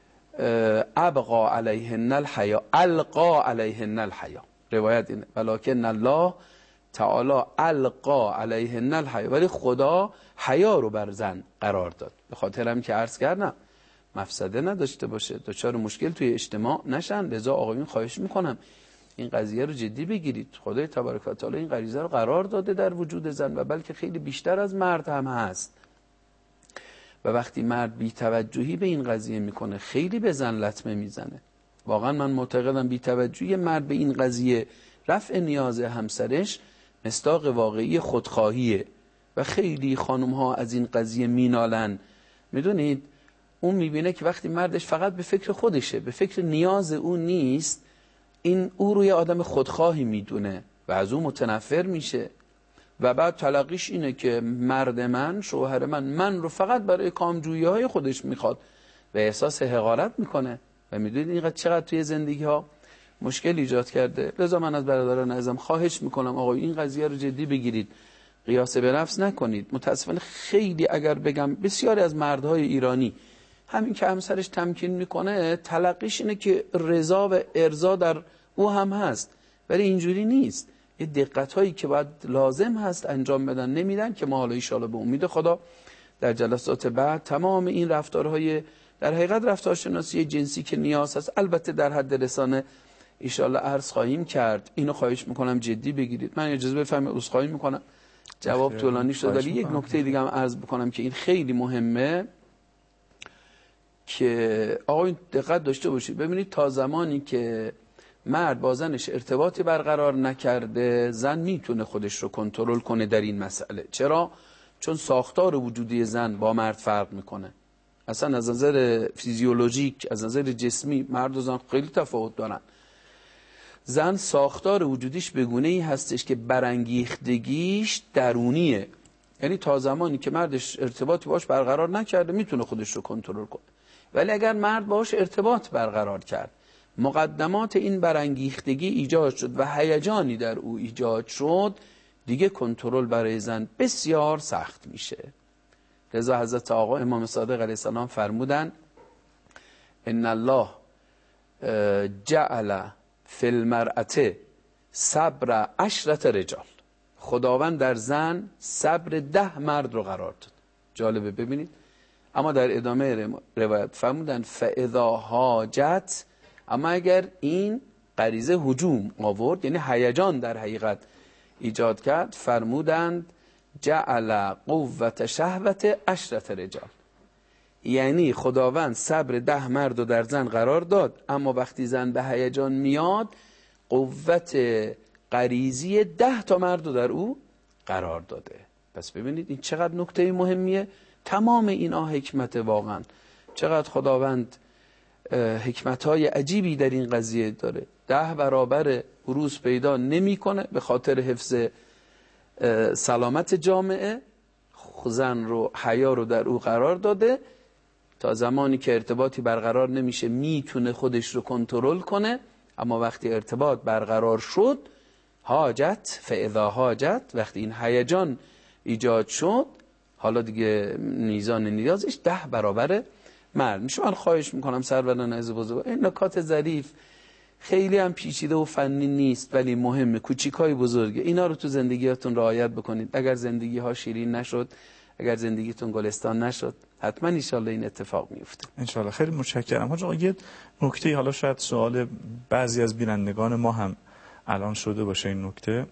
Speaker 8: ابقا علیهن الحیا، القا علیهن الحیا. روایت اینه ولکن الله تعالی القا علیهن الحیا، ولی خدا حیا رو بر زن قرار داد. به خاطر هم که عرض کردم مفسده نداشته باشه، دچار مشکل توی اجتماع نشن. لذا آقایون خواهش میکنم این قضیه رو جدی بگیرید. خدای تبارک و تعالی این غریزه رو قرار داده در وجود زن و بلکه خیلی بیشتر از مرد هم هست. و وقتی مرد بی‌توجهی به این قضیه میکنه خیلی به زن لطمه میزنه. واقعا من معتقدم بی‌توجهی مرد به این قضیه رفع نیاز همسرش مصداق واقعی خودخواهیه و خیلی خانم ها از این قضیه مینالن. میدونید اون میبینه که وقتی مردش فقط به فکر خودشه، به فکر نیاز اون نیست، این او روی آدم خودخواهی میدونه و از اون متنفر میشه و بعد تلقیش اینه که مرد من، شوهر من رو فقط برای کامجویی های خودش میخواد و احساس حقارت میکنه و میدونید اینقدر چقدر توی زندگی ها مشکل ایجاد کرده. لذا من از برادران عزیزم خواهش میکنم آقای این قضیه رو جدی بگیرید، قیاس به نفس نکنید. متاسفانه خیلی اگر بگم بسیاری از مردهای ایرانی همین که همسرش تمکین میکنه تلقیش اینه که رضا و ارضا در او هم هست، ولی اینجوری نیست. یه دقت هایی که باید لازم هست انجام بدن نمیدن که ما حالا ان شاءالله به امید خدا در جلسات بعد تمام این رفتارهای در حقیقت رفتارشناسی جنسی که نیاز هست البته در حد رسانه ان شاءالله عرض خواهیم کرد. اینو خواهش میکنم جدی بگیرید. من اجازه بفرمایید عذرخواهی میکنم جواب طولانی شد، ولی یک نکته دیگه هم عرض بکنم که این خیلی مهمه که آقایون دقت داشته باشید. ببینید تا زمانی که مرد با زنش ارتباطی برقرار نکرده زن میتونه خودش رو کنترل کنه در این مسئله. چرا؟ چون ساختار وجودی زن با مرد فرق میکنه. اصلا از نظر فیزیولوژیک، از نظر جسمی مرد و زن خیلی تفاوت دارن. زن ساختار وجودیش به گونه‌ای هستش که برانگیختگیش درونیه، یعنی تا زمانی که مردش ارتباطی باش برقرار نکرده میتونه خودش رو کنترل کنه، ولی اگر مرد باش ارتباط برقرار کرد، مقدمات این برانگیختگی ایجاد شد و هیجانی در او ایجاد شد، دیگه کنترل برای زن بسیار سخت میشه. لذا حضرت آقا امام صادق علیه السلام فرمودن ان الله جعل فی المرأة صبر 10 رجال. خداوند در زن صبر 10 مرد رو قرار داد. جالبه ببینید. اما در ادامه روایت فرمودن فاذا حاجت، اما اگر این غریزه هجوم آورد یعنی هیجان در حقیقت ایجاد کرد، فرمودند جعل قوت شهوت 10 رجال. یعنی خداوند صبر 10 مرد رو در زن قرار داد، اما وقتی زن به هیجان میاد قوت غریزی 10 تا مرد رو در او قرار داده. پس ببینید این چقدر نکته مهمیه. تمام اینا حکمت، واقعا چقدر خداوند حکمت‌های عجیبی در این قضیه داره. 10 برابر بروز پیدا نمی‌کنه به خاطر حفظ سلامت جامعه. زن رو حیا رو در او قرار داده، تا زمانی که ارتباطی برقرار نمیشه میتونه خودش رو کنترل کنه، اما وقتی ارتباط برقرار شد حاجت فاذا حاجت، وقتی این هیجان ایجاد شد حالا دیگه میزان نیازش 10 برابر مرد میشه. من خواهش میکنم سروران عزیز بزرگ، این نکات ظریف خیلی هم پیچیده و فنی نیست ولی مهمه، کوچیکای بزرگه، اینا رو تو زندگیاتون رعایت بکنید. اگر زندگی ها شیرین نشد، اگر زندگیتون گلستان نشد، حتما ان شاءالله این اتفاق میفته.
Speaker 7: ان شاءالله. خیلی متشکرم. حاج آقا یه نکته، حالا شاید سوال بعضی از بینندگان ما هم الان شده باشه این نکته،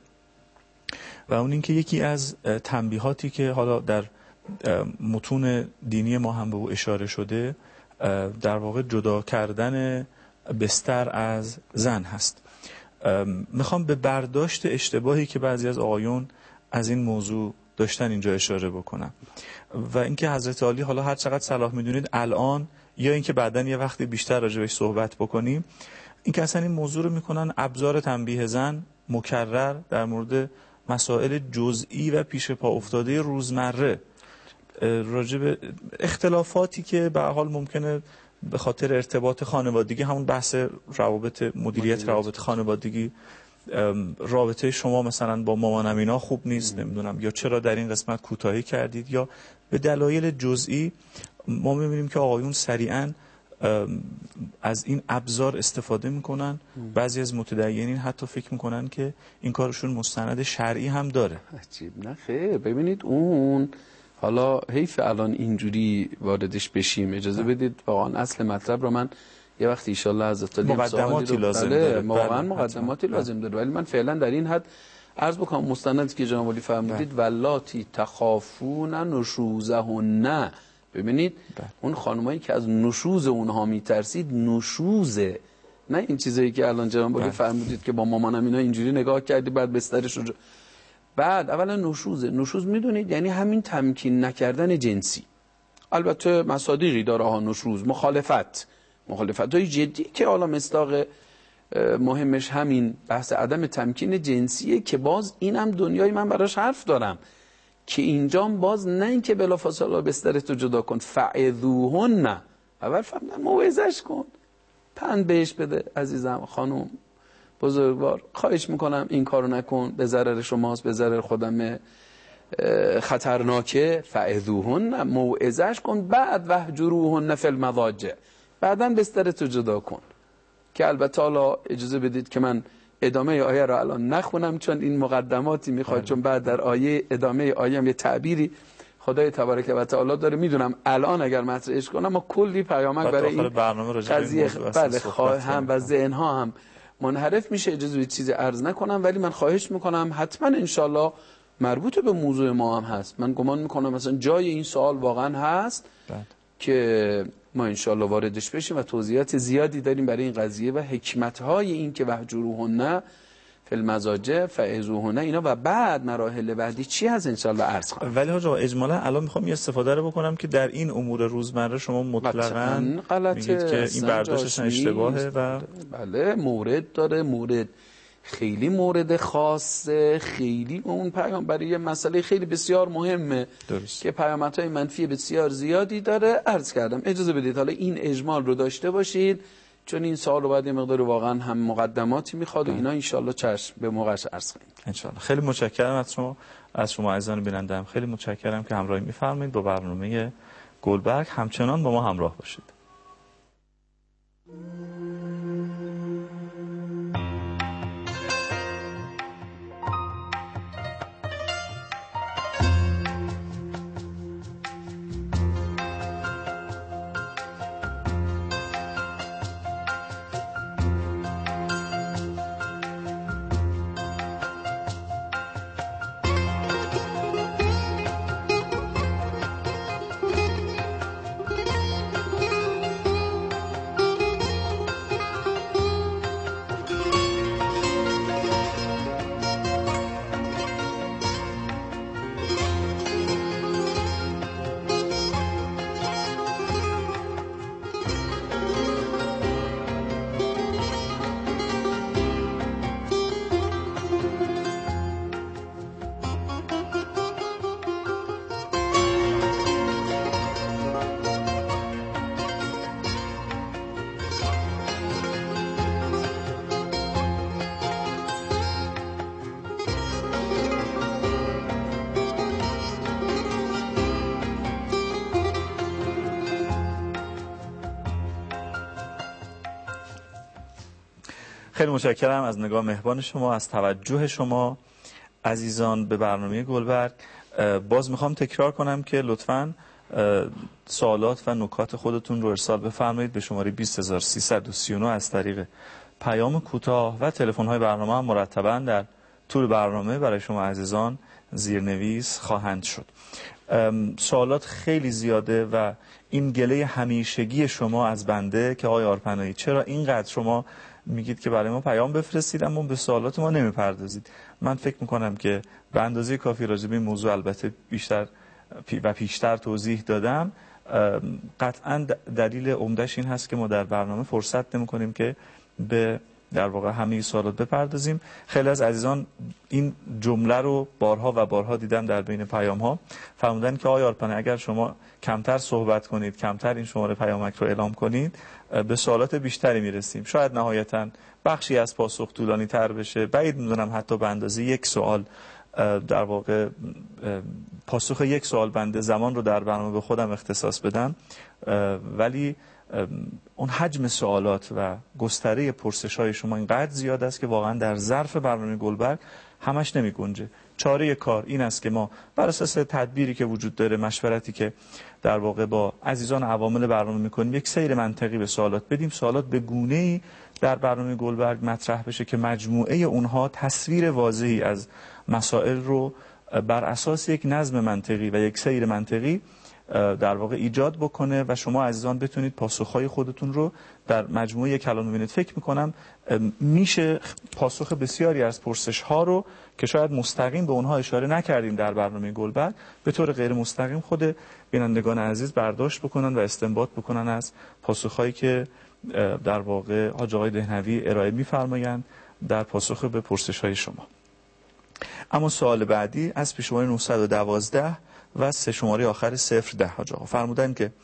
Speaker 7: و اون اینکه یکی از تنبیهاتی که حالا در متون دینی ما هم به او اشاره شده در واقع جدا کردن بستر از زن هست. میخوام به برداشت اشتباهی که بعضی از آقایون از این موضوع داشتن اینجا اشاره بکنم، و اینکه حضرت عالی حالا هر چقدر صلاح میدونید الان یا اینکه بعداً یه وقتی بیشتر راجع بهش صحبت بکنیم، اینکه اصلا این موضوع رو میکنن ابزار تنبیه زن مکرر در مورد مسائل جزئی و پیش پا افتاده روزمره، راجع به اختلافاتی که به حال ممکنه به خاطر ارتباط خانوادگی، همون بحث روابط مدیریت روابط خانوادگی، رابطه شما مثلا با مامان امینا خوب نیست، نمیدونم، یا چرا در این قسمت کوتاهی کردید، یا به دلایل جزئی ما می‌بینیم که آقایون سریعاً از این ابزار استفاده میکنن. بعضی از متدینین حتی فکر میکنن که این کارشون مستند شرعی هم داره.
Speaker 8: عجیب. نه خیر، ببینید اون حالا حیف الان اینجوری واردش بشیم، اجازه بدید واقعا اصل مطلب رو من یه وقتی ان شاء الله حضرت علی
Speaker 7: مقدماتی لازم داره،
Speaker 8: واقعا مقدماتی لازم داره، ولی من فعلا در این حد عرض بکنم مستندی که جناب علی فرمودید ولاتی تخافون نشوزهن. ببینید اون خانمایی که از نشوز اونها میترسید، نشوزه، نه این چیزایی که الان جناب علی فرمودید که با مامانم اینا اینجوری نگاه کردی بعد بسترش رو بعد اولا نشوز میدونید یعنی همین تمکین نکردن جنسی. البته مصادیقی داره ها نشوز، مخالفت های جدی که حالا مصداق مهمش همین بحث عدم تمکین جنسیه که باز اینم دنیای من براش حرف دارم که اینجام باز نه این که بلافاصله بسترتو جدا کن، فعذوهن، اول فهمیدن موعظش کن، پند بهش بده عزیزم، خانم بزرگوار خواهش میکنم این کارو نکن، به ضرر شماست، به ضرر خودمه، خطرناکه، فعذوهن، موعظش کن، بعد وهجروهن فی المضاجع، بعداً بسترتو جدا کن. که البته حالا اجازه بدید که من ادامه آیه رو الان نخونم چون این مقدماتی میخواد، چون بعد در ادامه آیه هم یه تعبیری خدای تبارک و تعالی داره. میدونم الان اگر مطرحش کنم ما کلی پیامک برای این قضیه هم و ذهن‌ها هم منحرف میشه. اجازه بدید چیزی عرض نکنم، ولی من خواهش میکنم حتما انشالله مربوط به موضوع ما هم هست. من گمان میکنم مثلا جای این سوال واقعا هست که ما انشالله واردش بشیم و توضیحات زیادی داریم برای این قضیه و حکمت‌های این که وهجروهن فی المضاجع فعظوهن اینا و بعد مراحل بعدی چی هست انشالله عرض کنم.
Speaker 7: ولی حاجا اجمالا الان میخوام یه استفاده رو بکنم که در این امور روزمره شما مطلقاً میگید که این برداشتش اشتباهه و
Speaker 8: بله مورد داره، مورد خیلی مورد خاصه، خیلی اون پیام برای یه مسئله خیلی بسیار مهمه که پیامدهای منفی بسیار زیادی داره. عرض کردم اجازه بدید حالا این اجمال رو داشته باشید چون این سوال رو باید یه مقدار واقعا هم مقدماتی میخواد و اینا انشالله چشم به موقعش عرض کنیم
Speaker 7: انشالله. خیلی متشکرم از شما عزیزان بیننده هم خیلی متشکرم که همراهی میفرمایید با برنامه گلبرگ. همچنان با ما همراه باشید. خیلی متشکرم از نگاه مهربان شما، از توجه شما عزیزان به برنامه گلبرگ. باز میخوام تکرار کنم که لطفاً سوالات و نکات خودتون رو ارسال بفرمایید به شماره 20339 از طریق پیام کوتاه و تلفن‌های برنامه هم مرتباً در طول برنامه برای شما عزیزان زیرنویس خواهند شد. سوالات خیلی زیاده و این گله همیشگی شما از بنده که آقای آرپنایی چرا اینقدر شما میگید که برای ما پیام بفرستید اما به سوالات ما نمیپردازید. من فکر میکنم که به اندازه کافی راجع به این موضوع البته بیشتر و پیشتر توضیح دادم. قطعا دلیل عمده‌اش این هست که ما در برنامه فرصت نمی‌کنیم که به در واقع همه سوالات بپردازیم. خیلی از عزیزان این جمله رو بارها و بارها دیدم در بین پیام‌ها، فرمودن که آقای آرپنایی اگر شما کمتر صحبت کنید، کمتر این شماره پیامک رو اعلام کنید، به سوالات بیشتری میرسیم. شاید نهایتاً بخشی از پاسخ طولانی تر بشه. بعید می‌دونم حتی به اندازه یک سوال در واقع پاسخ یک سوال بنده زمان رو در برنامه به خودم اختصاص بدم، ولی اون حجم سوالات و گستره پرسش های شما اینقدر زیاد است که واقعا در ظرف برنامه گلبرگ همش نمی گنجه. چاره کار این است که ما بر اساس تدبیری که وجود داره، مشورتی که در واقع با عزیزان عوامل برنامه میکنیم، یک سیر منطقی به سوالات بدیم. سوالات به گونه‌ای در برنامه گلبرگ مطرح بشه که مجموعه اونها تصویر واضحی از مسائل رو بر اساس یک نظم منطقی و یک سیر منطقی در واقع ایجاد بکنه و شما عزیزان بتونید پاسخهای خودتون رو در مجموعه کلام ببینید. فکر میکنم میشه پاسخ بسیاری از پرسش ها رو که شاید مستقیم به اونها اشاره نکردیم در برنامه گلبرگ، به طور غیر مستقیم خود بینندگان عزیز برداشت بکنن و استنباط بکنن از پاسخهایی که در واقع حاج آقای دهنوی ارائه میفرمایند در پاسخ به پرسش های شما. اما سوال بعدی از پیش شماره 912 و 3 شماره آخر 010 حاج آقا فرمودن که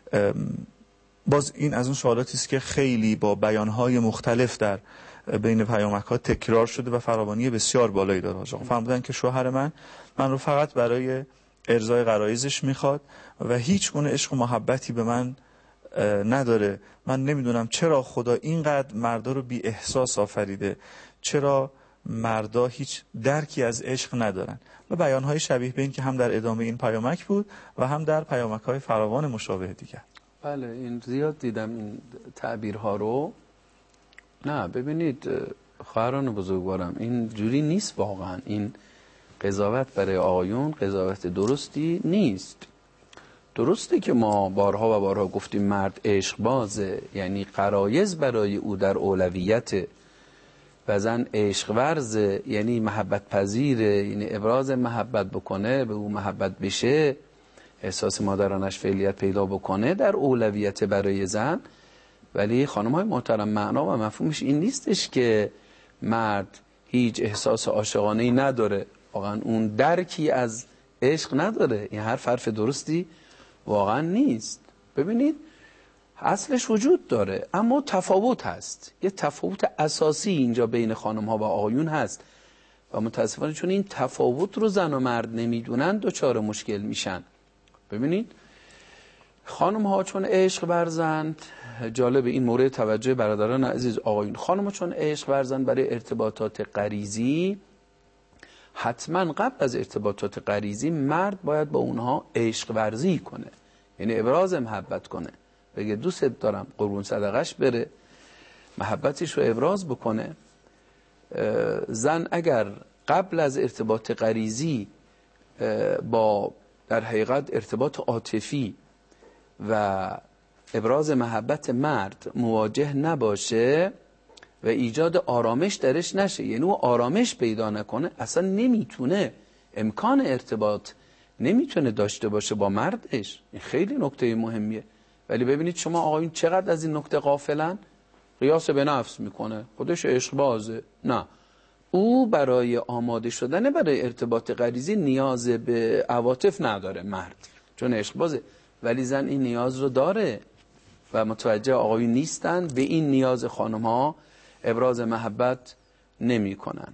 Speaker 7: باز این از اون سوالاتی است که خیلی با بیانهای مختلف در بین پیامک‌ها تکرار شده و فراوانی بسیار بالایی داره. حاج آقا فرمودن که شوهر من رو فقط برای ارضای غرایزش میخواد و هیچ گونه عشق و محبتی به من نداره. من نمیدونم چرا خدا اینقدر مردا رو بی احساس آفریده، چرا مردا هیچ درکی از عشق ندارن و بیانهای شبیه به این که هم در ادامه این پیامک بود و هم در پیامک‌های فراوان مشابه دیگر.
Speaker 8: بله این زیاد دیدم این تعبیرها رو. نه ببینید خواهران بزرگوارم، این جوری نیست واقعا. این قضاوت برای آقایون قضاوت درستی نیست. درسته که ما بارها و بارها گفتیم مرد عشق بازه، یعنی غرایز برای او در اولویت، و زن عشق ورزه، یعنی محبت پذیره، یعنی ابراز محبت بکنه، به او محبت بشه، احساس مادرانش فعلیت پیدا بکنه در اولویت برای زن. ولی خانم های محترم، معنا و مفهومش این نیستش که مرد هیچ احساس عاشقانه‌ای نداره، واقعا اون درکی از عشق نداره. این حرف درستی واقعا نیست. ببینید اصلش وجود داره اما تفاوت هست، یه تفاوت اساسی اینجا بین خانم ها و آقایون هست و متاسفانه چون این تفاوت رو زن و مرد نمیدونن دچار مشکل میشن. ببینید خانم ها چون عشق ورزند، جالب این مورد توجه برادران عزیز آقایون، خانم ها چون عشق ورزند برای ارتباطات غریزی، حتما قبل از ارتباطات غریزی مرد باید با اونها عشق ورزی کنه، یعنی ابراز محبت کنه، بگه دوست دارم، قربون صدقش بره، محبتش رو ابراز بکنه. زن اگر قبل از ارتباط غریزی با در حقیقت ارتباط عاطفی و ابراز محبت مرد مواجه نباشه و ایجاد آرامش درش نشه، یعنی او آرامش پیدا نکنه، اصلا نمیتونه امکان ارتباط نمیتونه داشته باشه با مردش. این خیلی نکته مهمیه. ولی ببینید شما آقایون چقدر از این نکته غافلن. قیاس به نفس میکنه، خودش عشق بازه. نه، او برای آماده شدن برای ارتباط غریزی نیاز به عواطف نداره مرد، چون عشق بازه. ولی زن این نیاز رو داره و متوجه آقایون نیستن، به این نیاز خانم ها ابراز محبت نمی کنن.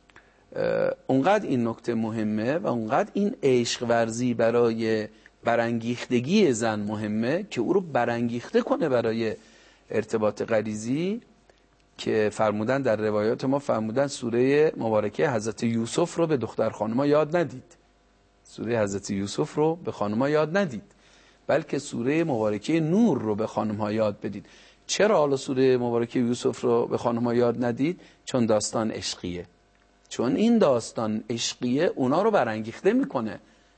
Speaker 8: اونقدر این نکته مهمه و اونقدر این عشق ورزی برای برانگیختگی زن مهمه که او رو برانگیخته کنه برای ارتباط غریزی، که فرمودن در روایات ما، فرمودن سوره مبارکه حضرت یوسف رو به دختر خانما یاد ندید، سوره حضرت یوسف رو به خانما یاد ندید، بلکه سوره مبارکه نور رو به خانم‌ها یاد بدید. چرا حالا سوره مبارکه یوسف رو به خانم‌ها یاد ندید؟ چون داستان عشقیه، چون این داستان عشقیه اونا رو برانگیخته میکنه،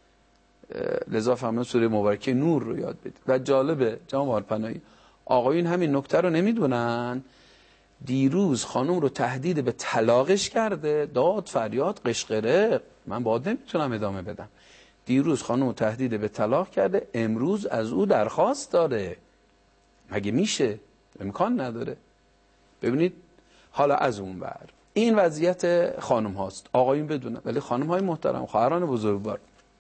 Speaker 8: لذا فرمودن سوره مبارکه نور رو یاد بدید. و جالبه جناب مارپناهی، آقایون همین نکته رو نمیدونن. دیروز خانم رو تهدید به طلاقش کرده، داد فریاد قشقره، من باید نمیتونم ادامه بدم. دیروز خانم رو تهدید به طلاق کرده، امروز از او درخواست داره. مگه میشه؟ امکان نداره. ببینید حالا از اون بر این وضعیت خانم هاست، آقایون بدونن. ولی خانم های محترم، خواهران بزرگوار،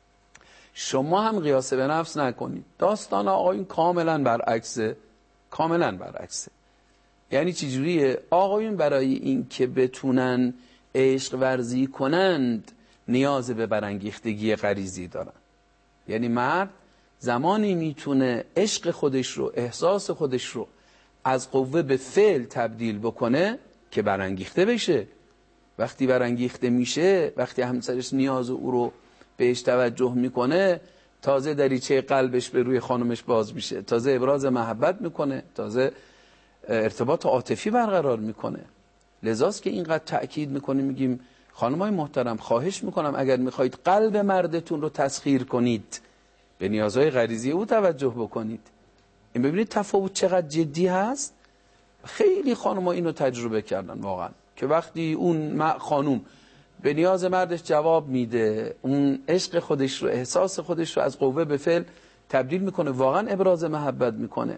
Speaker 8: شما هم قیاس به نفس نکنید. داستان آقایون کاملا برعکسه، کاملا برعکسه. یعنی چی جوریه؟ آقایون برای این که بتونن عشق ورزی کنند نیاز به برانگیختگی غریزی دارن. یعنی مرد زمانی میتونه عشق خودش رو، احساس خودش رو از قوه به فعل تبدیل بکنه که برانگیخته بشه. وقتی برانگیخته میشه، وقتی همسرش نیاز او رو بهش توجه میکنه، تازه دریچه قلبش به روی خانمش باز میشه، تازه ابراز محبت میکنه، تازه ارتباط عاطفی برقرار میکنه. لذاست که اینقدر تأکید میکنیم، میگیم خانمای محترم خواهش میکنم اگر میخواید قلب مردتون رو تسخیر کنید، به نیازهای غریزی او توجه بکنید. این ببینید تفاوت چقدر جدی هست. خیلی خانم‌ها اینو تجربه کردن واقعا، که وقتی اون خانم به نیاز مردش جواب میده، اون عشق خودش رو، احساس خودش رو از قوه به فعل تبدیل میکنه، واقعا ابراز محبت میکنه.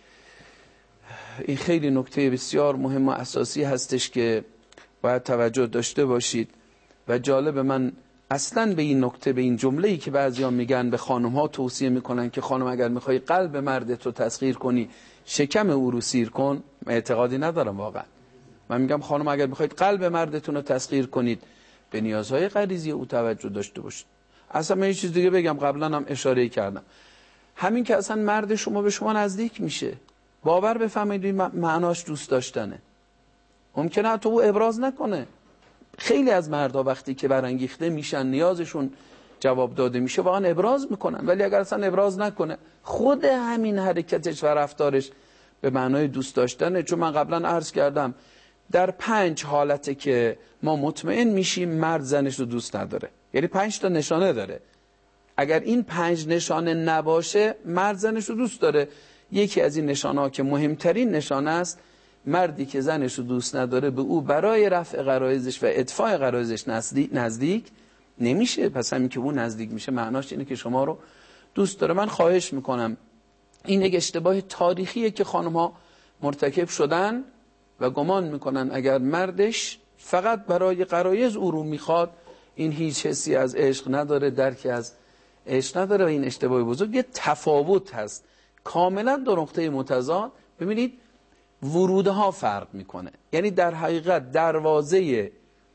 Speaker 8: این خیلی نکته بسیار مهم و اساسی هستش که باید توجه داشته باشید. و جالب، من اصلا به این نکته، به این جمله‌ای که بعضیا میگن به خانم‌ها توصیه میکنن که خانم اگر میخوای قلب مردت رو تسخیر کنی شکم او رو سیر کن، من اعتقادی ندارم واقعا. من میگم خانم اگر میخواید قلب مردتون رو تسخیر کنید به نیازهای غریزی او توجه داشته باشید. اصلا من یه چیز دیگه بگم، قبلا هم اشاره کردم، همین که اصلا مرد شما به شما نزدیک میشه، باور بفهمید معناش دوست داشتنه. ممکنه حتی او ابراز نکنه. خیلی از مردها وقتی که برانگیخته میشن، نیازشون جواب داده میشه، واقعا ابراز میکنن. ولی اگر اصلا ابراز نکنه، خود همین حرکتش و رفتارش به معنای دوست داشتنه. چون من قبلا عرض کردم در 5 حالته که ما مطمئن میشیم مرد زنش رو دوست نداره، یعنی 5 تا نشانه داره. اگر این 5 نشانه نباشه مرد زنش رو دوست داره. یکی از این نشانه ها که مهمترین نشانه است، مردی که زنش رو دوست نداره به او برای رفع غرایزش و اطفاء غرایزش نزدیک نمیشه. پس همین که او نزدیک میشه معناش اینه که شما رو دوست داره. من خواهش میکنم، این یک اشتباه تاریخیه که خانم ها مرتکب شدن و گمان میکنن اگر مردش فقط برای غرایز او رو میخواد، این هیچ حسی از عشق نداره، درکی از عشق نداره. و این اشتباه بزرگ. یه تفاوت هست کاملا دو نقطه متضاد. ببینید ورودها فرق میکنه. یعنی در حقیقت دروازه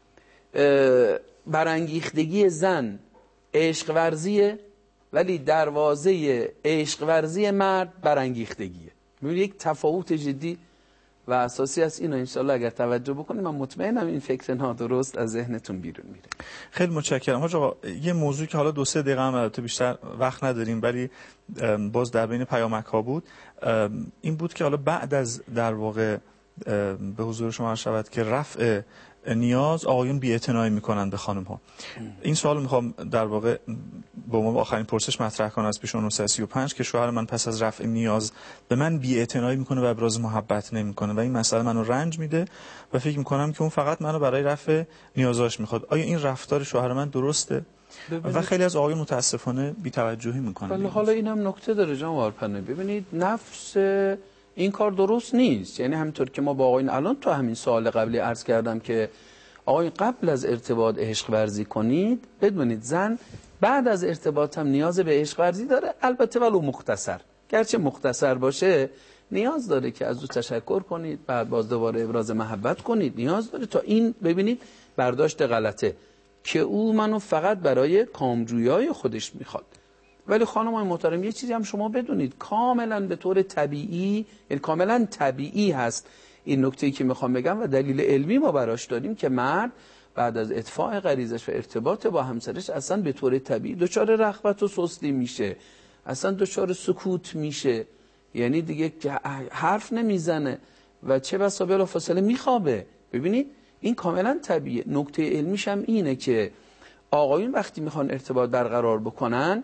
Speaker 8: برانگیختگی زن عشق ورزیه، ولی دروازه عشق ورزی مرد برانگیختگیه. ببینید یک تفاوت جدی و اساسی است. اینو انشالله اگر توجه بکنید، من مطمئنم این فکر نادرست از ذهنتون بیرون میره.
Speaker 7: خیلی متشکرم. حاج آقا یه موضوع که حالا 2-3 دقیقه هم البته بیشتر وقت نداریم، ولی باز در بین پیامک ها بود، این بود که حالا بعد از در واقع به حضور شما عرض شود که رفع نیاز، آقایون بی‌اعتنایی میکنن به خانم ها. این سوال میخوام در واقع با ما آخرین پرسش مطرح کنم از پیش 935 که شوهر من پس از رفع نیاز به من بی‌اعتنایی میکنه و ابراز محبت نمیکنه و این مسئله منو رنج میده و فکر میکنم که اون فقط منو برای رفع نیازاش میخواد. آیا این رفتار شوهر من درسته؟ و خیلی از آقایون متاسفانه بی‌توجهی میکنن.
Speaker 8: ولی حالا اینم نکته داره جناب وارپنه. ببینید نفس این کار درست نیست. یعنی همینطور که ما با آقایون الان تو همین سوال قبلی عرض کردم که آقایون قبل از ارتباط عشق ورزی کنید، بدونید زن بعد از ارتباط هم نیاز به عشق ورزی داره، البته ولو مختصر. گرچه مختصر باشه نیاز داره که از او تشکر کنید، بعد باز دوباره ابراز محبت کنید. نیاز داره تا این ببینید برداشت غلطه که او منو فقط برای کامجویی خودش میخواد. ولی خانم‌های محترم یه چیزی هم شما بدونید، کاملا به طور طبیعی، یعنی کاملا طبیعی هست این نکته‌ای که میخوام بگم و دلیل علمی ما براش داریم که مرد بعد از اطفاء غریزش و ارتباط با همسرش اصلا به طور طبیعی دچار رغبت و سستی میشه، اصلا دچار سکوت میشه، یعنی دیگه حرف نمیزنه و چه بسا بلافاصله میخوابه. ببینید این کاملا طبیعیه. نکته علمیش هم اینه که آقایون وقتی میخوان ارتباط برقرار بکنن،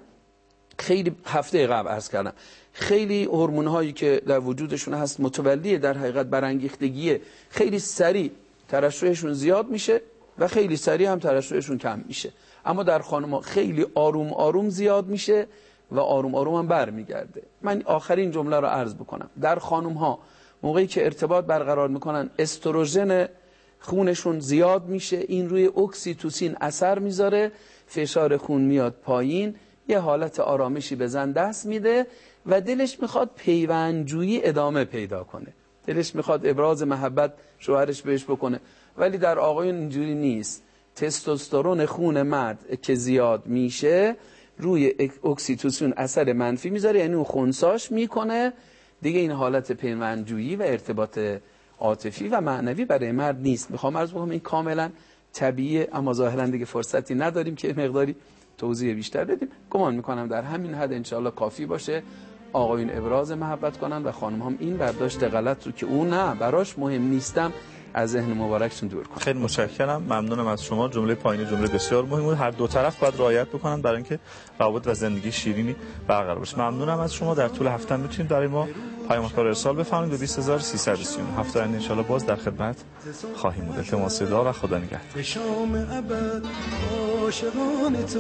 Speaker 8: خیلی هفته قبل عرض کردم، خیلی هورمون هایی که در وجودشون هست متولی در حقیقت برانگیختگیه، خیلی سریع ترشحشون زیاد میشه و خیلی سریع هم ترشحشون کم میشه. اما در خانم‌ها خیلی آروم آروم زیاد میشه و آروم آروم هم برمیگرده. من آخرین جمله رو عرض بکنم. در خانم‌ها موقعی که ارتباط برقرار میکنن استروژن خونشون زیاد میشه، این روی اکسیتوسین اثر میذاره، فشار خون میاد پایین، یه حالت آرامشی به زن دست میده و دلش میخواد پیوندجویی ادامه پیدا کنه، دلش میخواد ابراز محبت شوهرش بهش بکنه. ولی در آقایون اینجوری نیست. تستوسترون خون مرد که زیاد میشه روی اکسیتوسین اثر منفی میذاره، یعنی اون خنثاش میکنه دیگه، این حالت پیوندجویی و ارتباط عاطفی و معنوی برای مرد نیست. میخوام عرض بکنم این کاملا طبیعیه، اما ظاهرا دیگه فرصتی نداریم که مقداری توضیح بیشتر بدیم. گمان میکنم در همین حد انشاءالله کافی باشه. آقایون ابراز محبت کنن و خانم هم این برداشت غلط رو که اون نه براش مهم نیستم از ذهن مبارکشون دور کنن.
Speaker 7: خیلی متشکرم، ممنونم از شما. جمله پایینی جمله بسیار مهمه بود، هر دو طرف باید رعایت بکنن برای اینکه روابط و زندگی شیرینی برقرار باشه. ممنونم از شما. در طول هفته میتونید برای ما پیامکار ارسال بفرمایید به 20339. هفته آینده ان شاءالله باز در خدمت خواهیم بود. التماس دعا و خدا نگهدار.